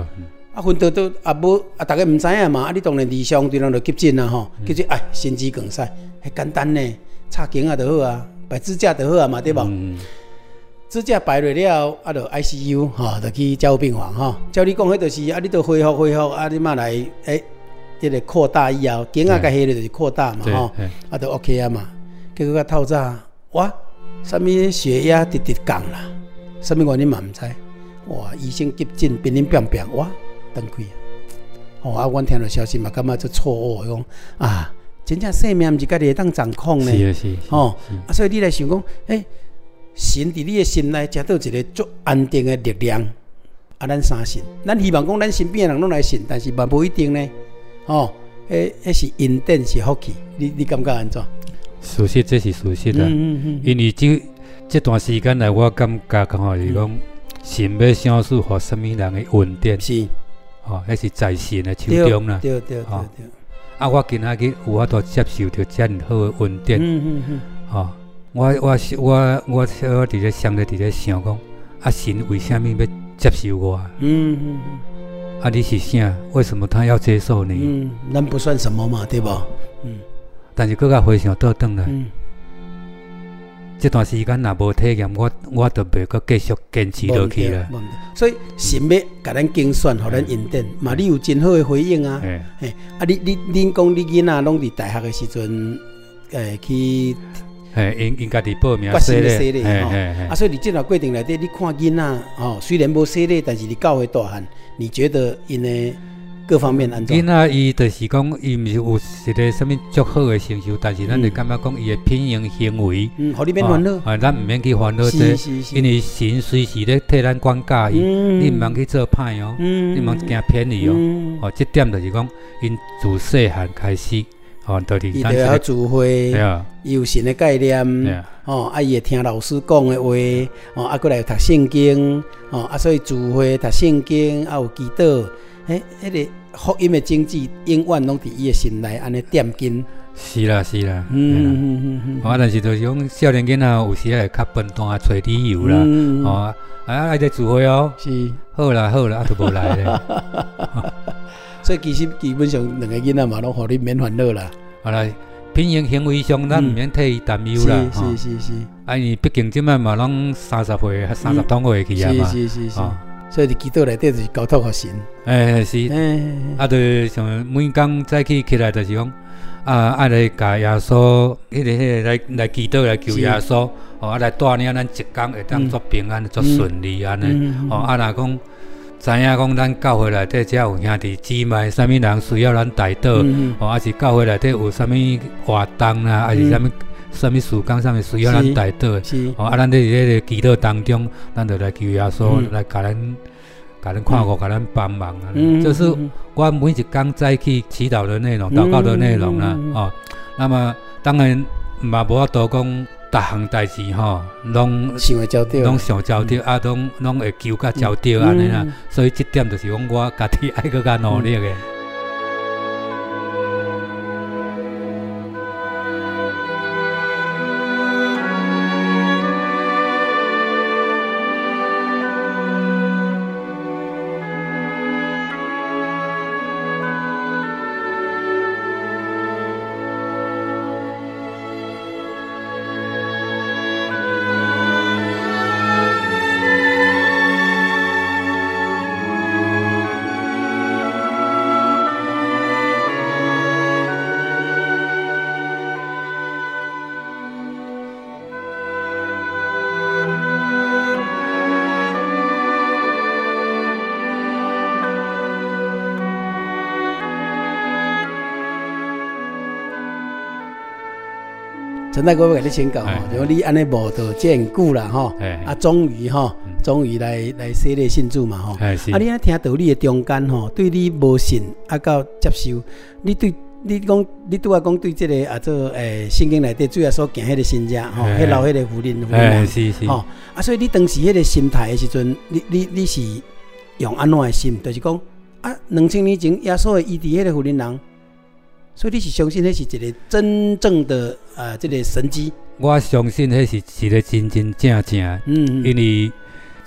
啊，昏倒倒啊无啊，大家毋知影嘛，啊，你当然离相对人就急诊啊吼，急诊哎，心肌梗塞，迄简单呢，插颈啊就好啊，摆支架就好啊嘛，对无？嗯、支架摆落了，啊，就 I C U 吼，就去加护病房吼。照你讲，迄就是啊，你都恢复恢复，啊，你嘛来诶，迄、欸、个扩大以后，颈啊甲下咧就是扩大嘛吼，啊，就 OK 啊嘛。结果较透早，哇，啥物血压直直降啦，啥物原因嘛毋知。哇，医生急诊，乒乒乓乓，哇！登开啊！哦，啊，阮听到消息嘛，感觉足错愕，讲啊，真正生命毋是家己会当掌控呢。 是啊是。 哦，啊，所以你来想讲，诶、欸，神伫你的心内食到一个足安定的力量，啊，咱相信，咱希望讲咱身边的人拢来信，但是嘛无一定呢。哦，诶、欸，迄是恩典是福气，你你感觉安怎？ 事实这是事实啊，嗯嗯嗯因为这这段时间来，我感觉讲吼是讲，神要享受互什么人的恩典。 是。 哦，迄是在神的手中啦。 对对对对。 啊，我今仔日有法度接受到遮尔好的恩典。嗯嗯嗯。哦，我我我我我伫咧想咧伫咧想讲，啊，神为什么要接受我？嗯嗯嗯。啊，你是啥？为什么他要接受你？ 嗯，咱不算什么嘛，对吧？嗯。 但是搁较回想倒转来。嗯。这段时间若无体验，我我就袂阁继续坚持落去了。 所以神要甲咱精选，互咱恩典，嘛你有真好的回应啊！嘿，啊你你恁讲你囡仔拢伫大学的时阵，诶去， 嘿因因家己报名洗礼，嘿嘿啊所以你这段过程内底，你看囡仔哦，虽然无洗礼，但是你教会大汉，你觉得因的各方面安怎？ 囡仔伊就是讲，伊毋是有一个什么足好的成就，但是咱就感觉讲伊的品行行为， 嗯，互你免烦恼， 啊，咱毋免去烦恼这，因为神随时咧替咱管教伊，你毋通去做歹哦，你毋通行偏离哦，哦，这点就是讲，因自细汉开始，哦，就是伊就要智慧，伊有神的概念，哦，啊，伊会听老师讲的话，哦，啊，过来读圣经，哦，啊，所以智慧读圣经，啊，有祈祷，诶，迄个。福音的经济永远拢伫伊的心内，安尼点紧。 是啦，是啦。嗯嗯嗯嗯。啊，但是就是讲少年囡仔有时会较笨蛋，找理由啦。嗯哦，啊，来得聚会哦。 是。 好啦好啦，啊，都无来咧。 所以其实基本上两个囡仔嘛，拢互你免烦恼啦。 好啦，品行行为上，咱毋免替伊担忧啦。 是是是是。 啊，因为毕竟即摆嘛，拢三十岁、三十多岁去啊嘛。 是是是是。所以你祈祷内底就是交托互神。 诶是，啊，就像每工早起起来就是讲，啊，爱来甲耶稣，迄个迄个来来祈祷来求耶稣，哦，啊来带领咱一工会当做平安、做顺利安尼，哦，啊若讲知影讲咱教会内底只有兄弟姊妹，啥物人需要咱代祷，哦，啊是教会内底有啥物活动啦，还是啥物。什么事工上面需要咱代祷，哦，啊，咱在迄个祈祷当中，咱就来求耶稣、嗯、来甲咱、甲咱看顾、甲、嗯、咱帮忙啊！嗯、这是我每一工早起祈祷的内容、祷告的内容啦，嗯、哦。那麼當然嘛無法度講，逐項代志吼，攏想會照對， 攏想照對，啊，攏攏會求甲照對安尼啦。所以這點就是講我家己愛閣較努力嘅。 陈大哥要甲你请教吼，就讲你安尼无到这样久啦吼，啊，终于吼，终于来来洗礼信主嘛吼，啊，你安听道理的中间吼，对你无信啊到接受，你对你讲，你拄啊讲对这个啊做诶圣经内底主要所行迄个信者吼，迄老迄个福音福音是是吼，啊，所以你当时迄个心态的时阵，你你你是用安怎的心？就是讲啊，两千年前耶稣会医治迄个福音人。所以你是相信那是一个真正的啊，这个神迹？ 我相信那是一个真真正正，嗯，因为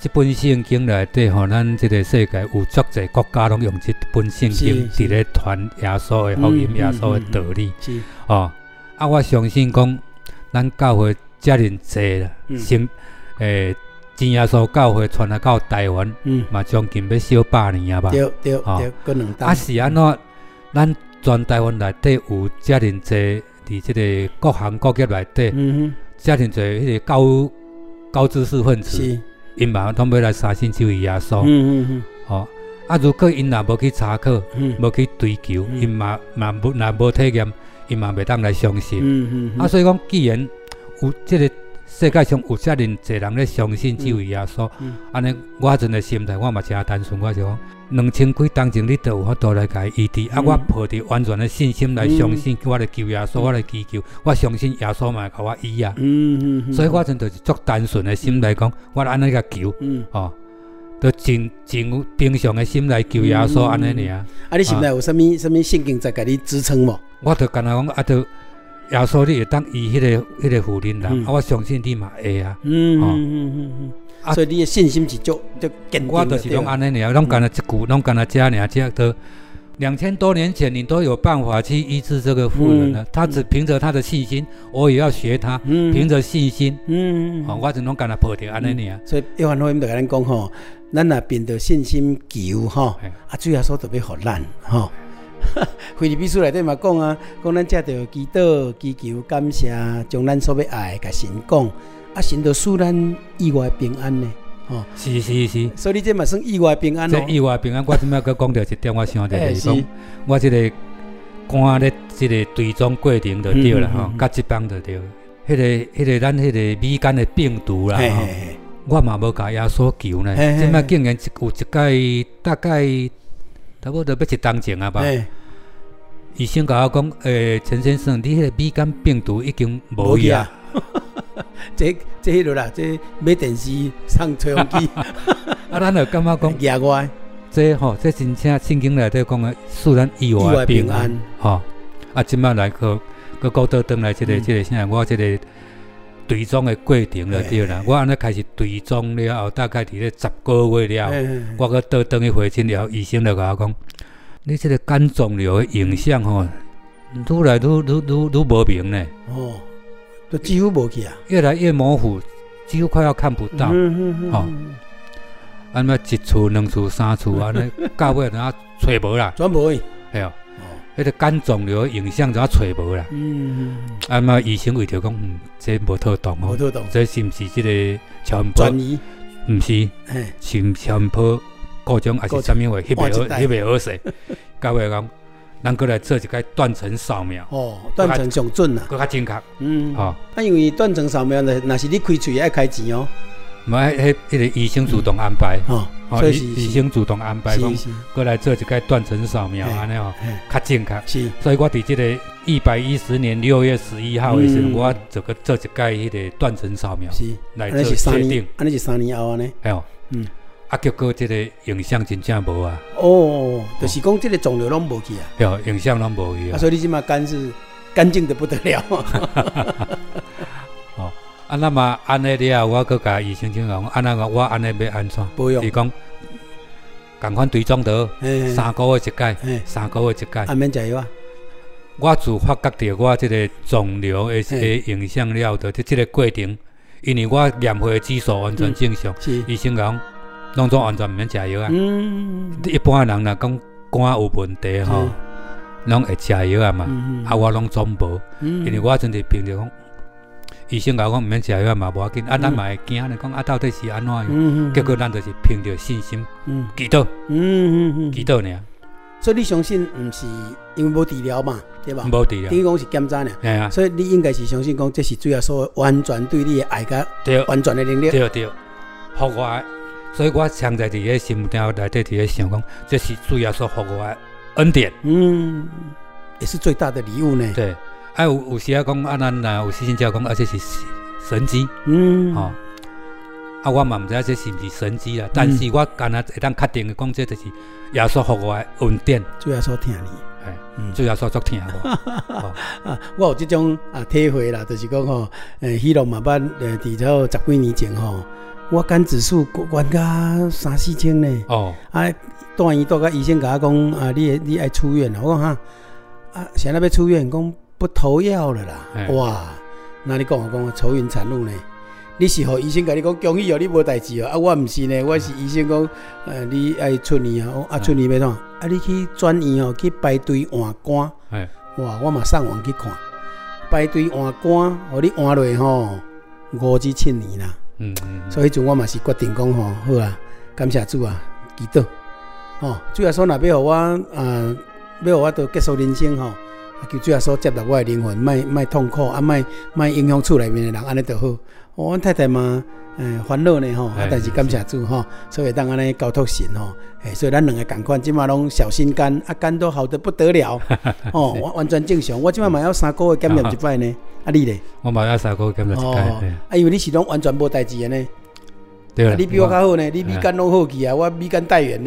这本圣经内底吼，咱这个世界有足侪国家拢用这本圣经伫咧传耶稣的福音、耶稣的道理。是哦，啊，我相信讲，咱教会遮尔济啦，先诶。真耶稣教会传来到台湾，嗯，嘛将近要小百年啊吧。 对对对，可能。 啊是安怎？咱全台湾内底有遮尔济，伫即个各行各业内底，嗯哼，遮尔济迄个高高知识分子，因嘛拢要来相信这位耶稣。嗯嗯嗯。哦，啊，如果因若无去查考，嗯，无去追求，因嘛嘛无若无体验，因嘛袂当来相信。嗯嗯嗯。啊，所以讲，既然有即个。世界上有遮尔侪人咧相信这位耶稣，安尼、嗯、我迄阵的心态我嘛真单纯，我就讲两千几当前你都有法度来甲伊医治，嗯、啊我抱着完全的信心来相信，嗯、我来求耶稣，嗯、我来祈求，我相信耶穌嘛甲我医啊，嗯嗯嗯、所以我阵就是足单纯的心来讲，我安尼甲求，嗯、哦，就真真平常的心来求耶穌安尼尔。 啊，你心内有啥物啥物圣經在甲你支撑无？ 我就干那讲啊，就。耶稣你会当医迄个迄个妇人人，嗯、啊，我相信你嘛会啊。嗯嗯嗯嗯嗯。所以你的信心是足足坚定的。 我就是拢安尼尔，拢干那一句，拢干那遮尔，遮都两千多年前，你都有办法去医治这个妇人了。嗯、他只凭着他的信心，我也要学他，嗯、凭着信心。嗯。哦，我就拢干那抱着安尼尔。 所以约翰福音就甲咱讲吼，咱若凭着信心求吼，啊，主耶稣就要互咱吼。腓立比书内底嘛讲啊，讲咱才着祈祷、祈求、感谢，将咱所要爱甲神讲，啊，神就赐咱意外平安呢。 哦，是是是， 所以你这嘛算意外平安哦。 这意外平安，我即摆佮讲到一点，我想着就是讲，我即个赶咧即个追踪过程就对啦吼，甲即帮就对。迄个迄个咱迄个米干的病毒啦吼，我嘛无甲耶稣求呢，即摆竟然有一届大概。差不多要一当前啊吧。医生甲我讲，诶、欸，陈先生，你迄个乙肝病毒已经无去啊。 这这迄落啦，这买电视送吹风机。 啊，咱就感觉讲， 野外， 这吼、喔，这真正圣经内底讲诶，使咱意外平安。吼、喔，啊，即摆来个个高倒转来，即、這個即、嗯、個啥？我即個追踪诶过程了对啦。我安尼开始追踪了后，大概伫咧十个月了，我个倒转去回诊了，医生就甲我讲，你即个肝肿瘤诶影像吼，愈来愈愈愈愈无明呢。哦， 都几乎无去啊， 越来越模糊，几乎快要看不到。嗯哦，安尼一厝、两厝、三厝，安尼到尾就啊找无啦， 全无去， 系哦。迄个肝肿瘤影像就啊找无啦，嗯，啊嘛医生为着讲，嗯，这无妥当哦， 无妥当， 这是毋是即个超音波？ 转移， 毋是，是超音波各种还是啥物话，翕袂好，翕袂好势。到尾讲，咱过来做一个断层扫描， 哦，断层上准啦， 更较正确，嗯，哦， 啊，因为断层扫描呢，若是你开喙爱开钱哦。 唔係，迄迄個醫生主動安排，哦，所以醫生主動安排講，過來做一個斷層掃描，安尼哦，較正確。是，所以我佇即個一百一十年六月十一號嘅時候，我做個做一個迄個斷層掃描，是來做確定。 安尼是三年後安尼。 係哦，嗯，啊，結果即個影像真正無啊。 哦，就是講即個腫瘤攏無去啊。 係哦，影像攏無去啊。 所以你即嘛肝是乾淨得不得了。 啊，那麼安尼了，我佮甲醫生講，安那個我安尼要安怎？伊講，共款追蹤到三個月一屆，三個月一屆。 安免食藥啊？ 我自發覺到我即個腫瘤的個影響了，就即個過程，因為我驗血指數完全正常，醫生講，攏總完全毋免食藥啊。一般人若講肝有問題吼，攏會食藥啊嘛，啊我攏總無，因為我真係憑着講。醫生甲我講毋免食藥嘛，無要緊，啊，咱嘛會驚咧，講啊，到底是安怎樣？結果咱就是憑着信心祈禱，祈禱爾。 所以你相信，毋是因為無治療嘛，對吧？ 無治療， 等於講是檢查爾。係啊。所以你應該是相信講，這是主要所完全對你的愛甲完全的能力。 對對，互我，所以我常在佇個心頭內底佇個想講，這是主要所互我的恩典。嗯， 也是最大的禮物呢。 對。啊有有時啊講啊，咱啊有時先教講，啊這是神蹟，嗯，吼，啊我嘛毋知這是毋是神蹟啦，但是我敢若會當確定嘅講，這就是耶穌互我嘅恩典， 主耶穌疼你， 係，主耶穌足疼我， 啊，我有這種啊體會啦，就是講吼，誒，希羅嘛捌誒，佇咗十幾年前吼， 我肝指数悬到三四千呢。哦，啊，住院住到医生甲我讲啊，你你爱出院了。我讲哈，啊，现在要出院，讲不投药了啦。哇，那你讲我讲愁云惨雾呢？你是互医生甲你讲恭喜哦，你无代志哦。啊，我毋是呢，我是医生讲，呃，你爱出院啊，啊，出院要怎？啊，你去转院哦，去排队换肝。哇，我嘛上网去看，排队换肝，互你换落吼五至七年啦。嗯嗯。所以迄阵我嘛是决定讲吼，好啊，感谢主啊，祈祷。哦，主耶稣若要互我呃，要互我都结束人生吼，求主耶稣接纳我的灵魂，莫莫痛苦，啊，莫莫影响厝内面的人，安尼就好。哦，阮太太嘛，诶、呃，烦恼呢吼，啊，但是感谢主吼，所以当安尼交托神吼，诶，所以咱两个共款，即马拢小心肝，啊，肝都好得不得了，哦，完全正常。我即马嘛要三个月检验一摆呢，啊，你咧？我嘛要三个月检验一摆。哦，啊，因为你是拢完全无代志的呢。对啦，啊、你比我较好呢，你米肝拢好去啊，我米肝代言呢。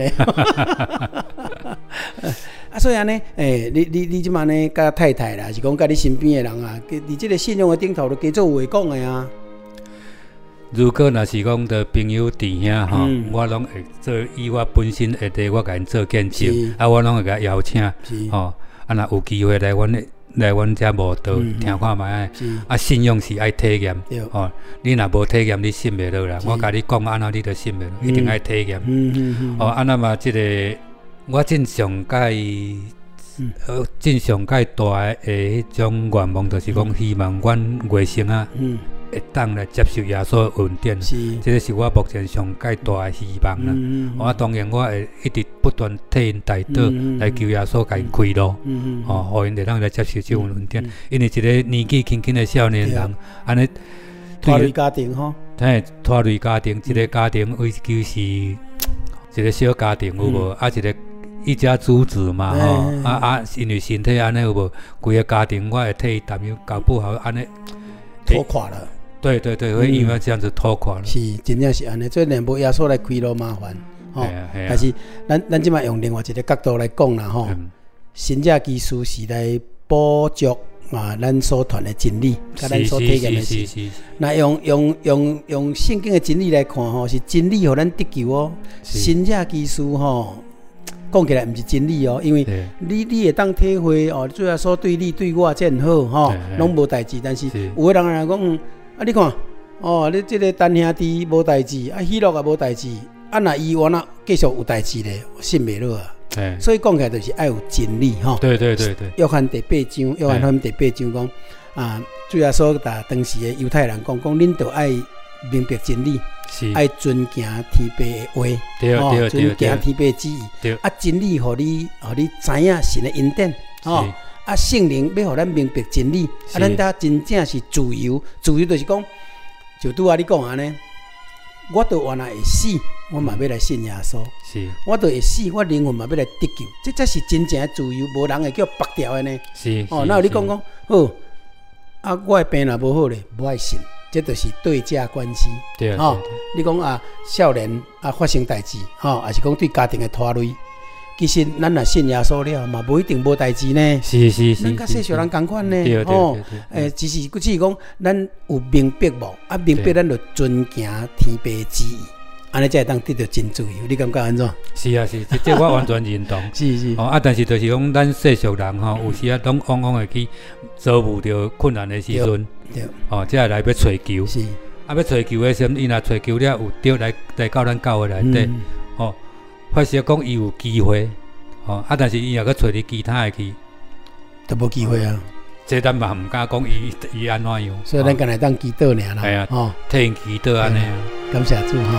啊，所以安尼，诶、欸，你你你即马呢，甲太太啦，是讲甲你身边的人啊，伫即个信仰的顶头，都加做话讲的啊。如果若是讲的朋友弟兄吼，嗯、我拢会做，以我本身会地，我甲因做见证，啊，我拢会甲邀请，吼，啊，若有机会来阮来阮遮无道、嗯、听看卖，啊，信仰是爱体验，吼，你若无体验，你信袂落啦。我甲你讲安怎，你就信袂落，一定爱体验。嗯嗯嗯。哦，安那嘛，即、這个我真上介，嗯、呃，真上介大诶迄种愿望，就是讲希望阮外甥啊。嗯会当来接受耶稣的恩典，这个是我目前上介大的希望啦。嗯嗯、我当然我会一直不断替因代祷，嗯嗯、来求耶稣甲因开路，嗯嗯、哦，互因会当来接受这种恩典。嗯嗯、因为一个年纪轻轻的少年人，安尼拖累家庭吼，嘿，拖累家庭，一个家庭为就是一个小家庭有无？嗯、啊，一个一家之主嘛吼，啊啊，因为身体安尼有无？规个家庭我会替伊担忧，搞不好安尼拖垮了。对对对，会因为这样子拖垮了。是，真正是安尼，所以连无耶稣来开路麻烦，吼、哦。但是咱咱即马用另外一个角度来讲啦，吼、嗯，神者技术是来补足啊，咱所传的真理，甲咱所体验的事。那用用用用圣经的真理来看吼，是真理互咱得救哦。神者技术吼，讲起来毋是真理哦，因为你你会当体会哦，主要说对你对我真好吼，拢无代志。但是有的人来讲。嗯啊！你看，哦，你这个单兄弟无代志，啊，喜乐也无代志，啊，那伊原来继续有代志咧，信袂落啊。所以讲起来就是爱有真理吼。对对对对。约翰第八章，约翰福音第八章讲啊，主要说打当时的犹太人讲，讲恁着爱明白真理，爱遵行天父的话，对对对，遵行天父的旨意。对。啊，真理互你，互你知影神的恩典，哦。啊，圣灵要互咱明白真理，啊，咱才真正是自由。自由就是讲，就拄啊你讲安尼，我都原来会死，我嘛要来信耶稣。是，我都会死，我灵魂嘛要来得救，这才是真正的自由，无人会叫拔掉的呢。是，哦，那有你讲讲好，啊，我的病若无好咧，无爱信，这就是对价关系。对啊，哦，你讲啊，少年啊发生代志，吼，还是讲对家庭的拖累。其实咱若信耶稣了嘛，无一定无代志呢。是是是，咱甲世俗人共款呢。对对对。诶，只是只是讲，咱有明白无？啊，明白咱就遵行天父旨意，安尼才会当得到真自由。你感觉安怎？是啊是，这这我完全认同。是是。哦啊，但是就是讲，咱世俗人吼，有时啊，拢往往会去遭遇到困难的时阵，对，哦，才会来要找求。是。啊，要找求的时阵，伊若找求了有对来来到咱教会内底，哦。或是讲伊有机会，哦啊，但是伊若搁找你其他的去，都无机会啊。这咱嘛毋敢讲伊伊安怎样，所以咱干来当祈祷尔啦。系啊，哦，替因祈祷安尼啊。感谢主哈。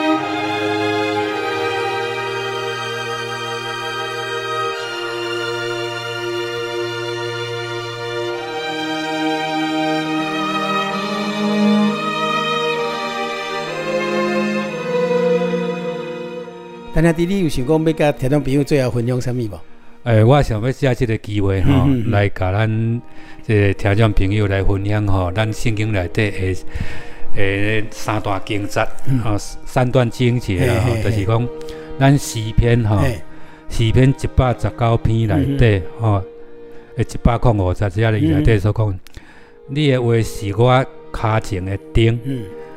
但兄弟，你有想讲要甲听众朋友最后分享什么无？诶、欸，我想要借这个机会吼，嗯嗯、来甲咱这听众朋友来分享吼，咱圣经内底诶诶三段经节，吼、嗯、三段经节啦，吼，就是讲咱诗篇吼，诗篇一百十九篇内底吼，诶一百零五十节里内底所讲，嗯、你诶话是我脚前诶灯。嗯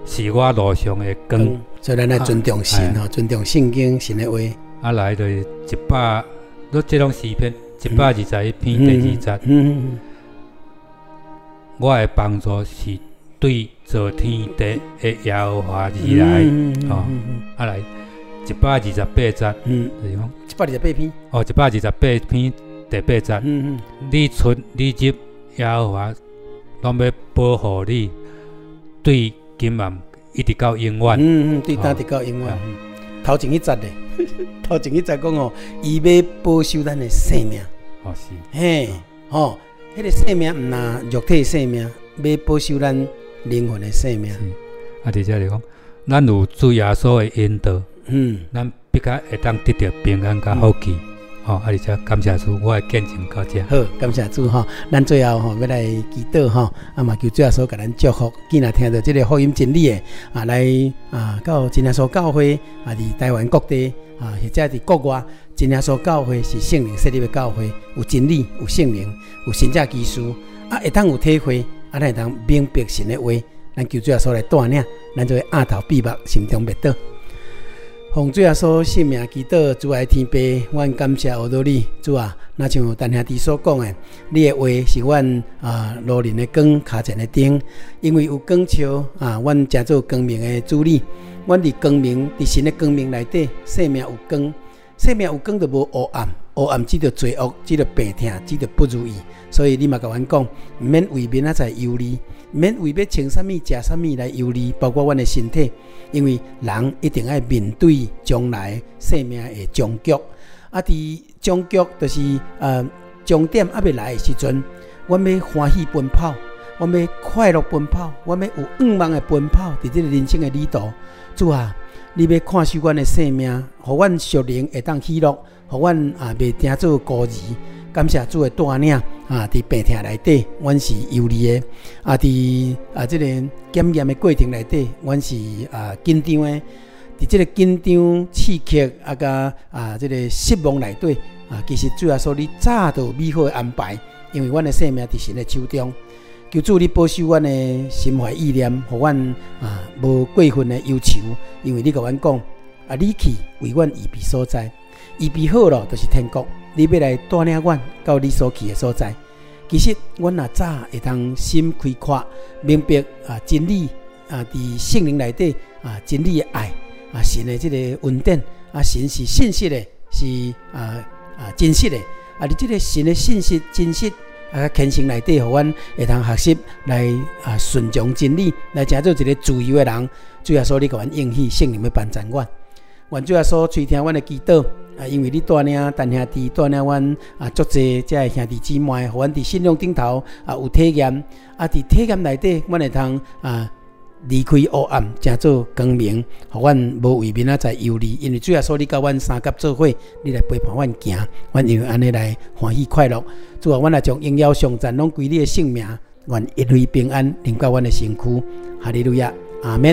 是我路上的光。嗯、 所以咱要尊重神吼，尊重圣经神的话。 啊，来就是一百，都这种诗篇一百二十一篇第二节。嗯嗯嗯、我的帮助是对造天地的耶和华而来。嗯嗯、哦，啊来一百二十八节。嗯，就是讲一百二十八篇。 哦，一百二十八篇第八节。嗯嗯，你出你入耶和華，拢要保護你，對今晚一直到永遠。 嗯嗯，對，打直到永遠。頭前一節咧，頭前一節講哦，伊要保守咱的生命。 哦是。 嘿，哦，迄個生命唔那肉體生命，要保守咱靈魂的生命。 啊，而且嚟講，咱有主耶穌的引導，嗯，咱必較會當得到平安甲福氣。哦，啊！而且感謝主，我嘅見證到這。 好，感謝主吼，咱最後吼要來祈禱吼，啊嘛求主耶穌給咱祝福，既然聽到這個福音真理嘅，啊來啊到真耶穌教會啊，佇台灣各地啊，或者佇國外，真耶穌教會是聖靈設立嘅教會，有真理，有聖靈，有神蹟奇事，啊會當有體會，啊咱會當明白神嘅話，咱求主耶穌來帶領，咱就會額頭閉目，心中滅倒。奉主耶穌聖名祈禱，主愛天父，阮感謝學到你，主啊，那像陳兄弟所講的，你的話是阮啊路人的光，腳前的燈，因為有光照啊，阮成做光明的主理，阮佇光明，佇神的光明內底，生命有光，生命有光就無黑暗，黑暗只着罪惡，只着病痛，只着不如意，所以你嘛甲阮講，毋免為明仔載憂慮，毋免為要穿啥物、食啥物來憂慮，包括阮的身體。因為人一定要面對將來生命的終局，啊！佇終局就是呃終點還未來的時陣，我們要歡喜奔跑，我們要快樂奔跑，我們要有願望的奔跑，佇這個人生的旅途。主啊，你要看守阮的生命，互阮屬靈會當喜樂，互阮啊袂定做孤兒。感謝主的帶領啊！佇病痛內底，阮是有利的；啊，佇啊這個檢驗的過程內底，阮是啊緊張的。佇這個緊張、刺激啊，甲啊這個失望內底啊，其實主要說你早就美好的安排，因為阮的生命佇神的手中。求主你保守阮的心懷意念，互阮啊無過分的憂愁，因為你甲阮講啊，你去為阮預備所在，預備好了就是天國。你要來帶領阮到你所去的所在，其實阮若早會當心開闊，明白啊真理啊，佇聖靈內底啊真理的愛啊，神的這個恩典啊，神是信實的，是啊啊真實的啊，你這個神的信實真實啊，虔誠內底，互阮會當學習來啊順從真理，來成做一個自由的人。主耶穌你給阮應許，聖靈要幫助阮，願主耶穌垂聽阮的祈禱。啊，因為你帶領陳兄弟帶領阮啊，足濟這兄弟姊妹，互阮佇信仰頂頭啊有體驗，啊佇體驗內底，阮會通啊離開黑暗，成做光明，互阮無為明仔載憂慮，因為主要說你甲阮三甲做伙，你來陪伴阮行，阮因為安尼來歡喜快樂。主啊，阮來將榮耀頌讚攏歸你的聖名，願一路平安臨到阮的身軀，哈利路亞，阿們。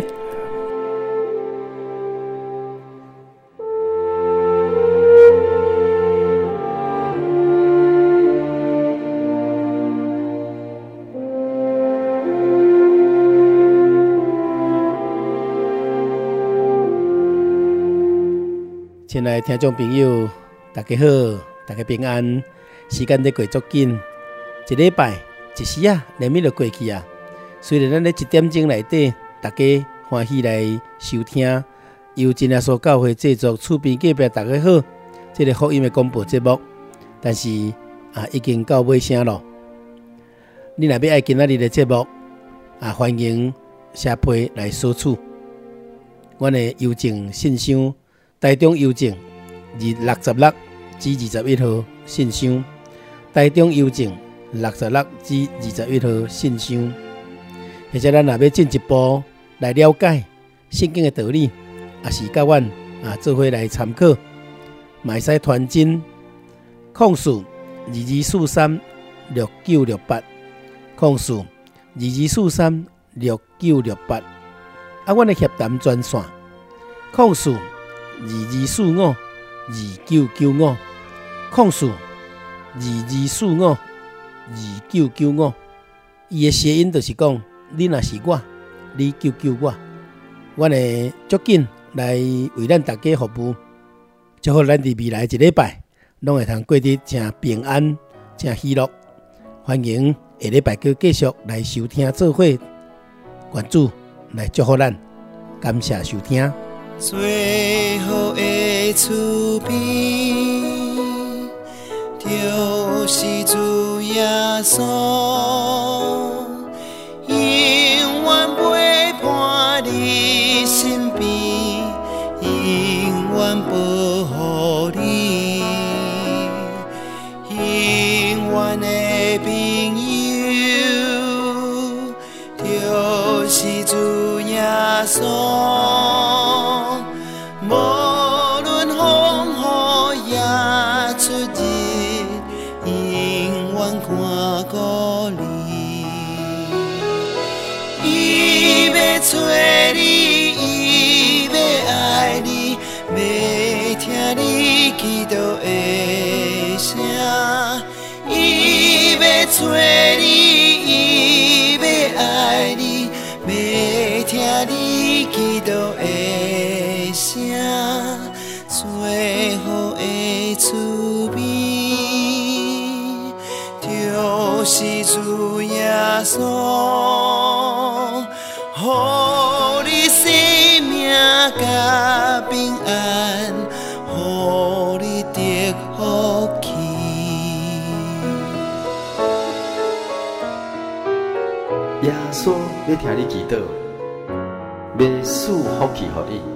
亲爱的听众朋友，大家好，大家平安。时间在过足紧，一礼拜一时啊，连绵就过去啊。虽然咱咧一点钟内底，大家欢喜来收听由真耶稣教会制作厝边隔壁大家好，这个福音的广播节目，但是啊，已经到尾声咯。你若要爱今仔日的节目啊，欢迎写批来索取。阮的邮政信箱。台中邮政二六十六至二十一號信箱，台中邮政六十六至二十一號信箱。或者咱若要進一步來了解聖經的道理，也是甲阮啊做伙來參考，嘛會使傳真控訴二二四三六九六八，控訴二二四三六九六八。啊，阮的協談專線控訴。二二四五二九九五，控訴二二四五二九九五。伊的諧音就是講，你若是我，你救救我， 我会足紧来为咱大家服务，祝福咱伫未来一礼拜拢会通过得真平安、真喜乐。欢迎下礼拜继续来收听做伙，愿主来祝福咱，感谢收听。 最后的厝边，就是主耶稣，永远陪伴你身边，永远保护你，永远的朋友，就是主耶稣。无论风雨也出日，永远看顾你。伊要找你，伊要爱你，要听你祈祷的声。伊要找你，伊要爱你，要听你祈祷的声。最好的厝边，就是主耶稣，予你生命甲平安，予你得福气。 耶稣要听你祈祷，要赐福气予你。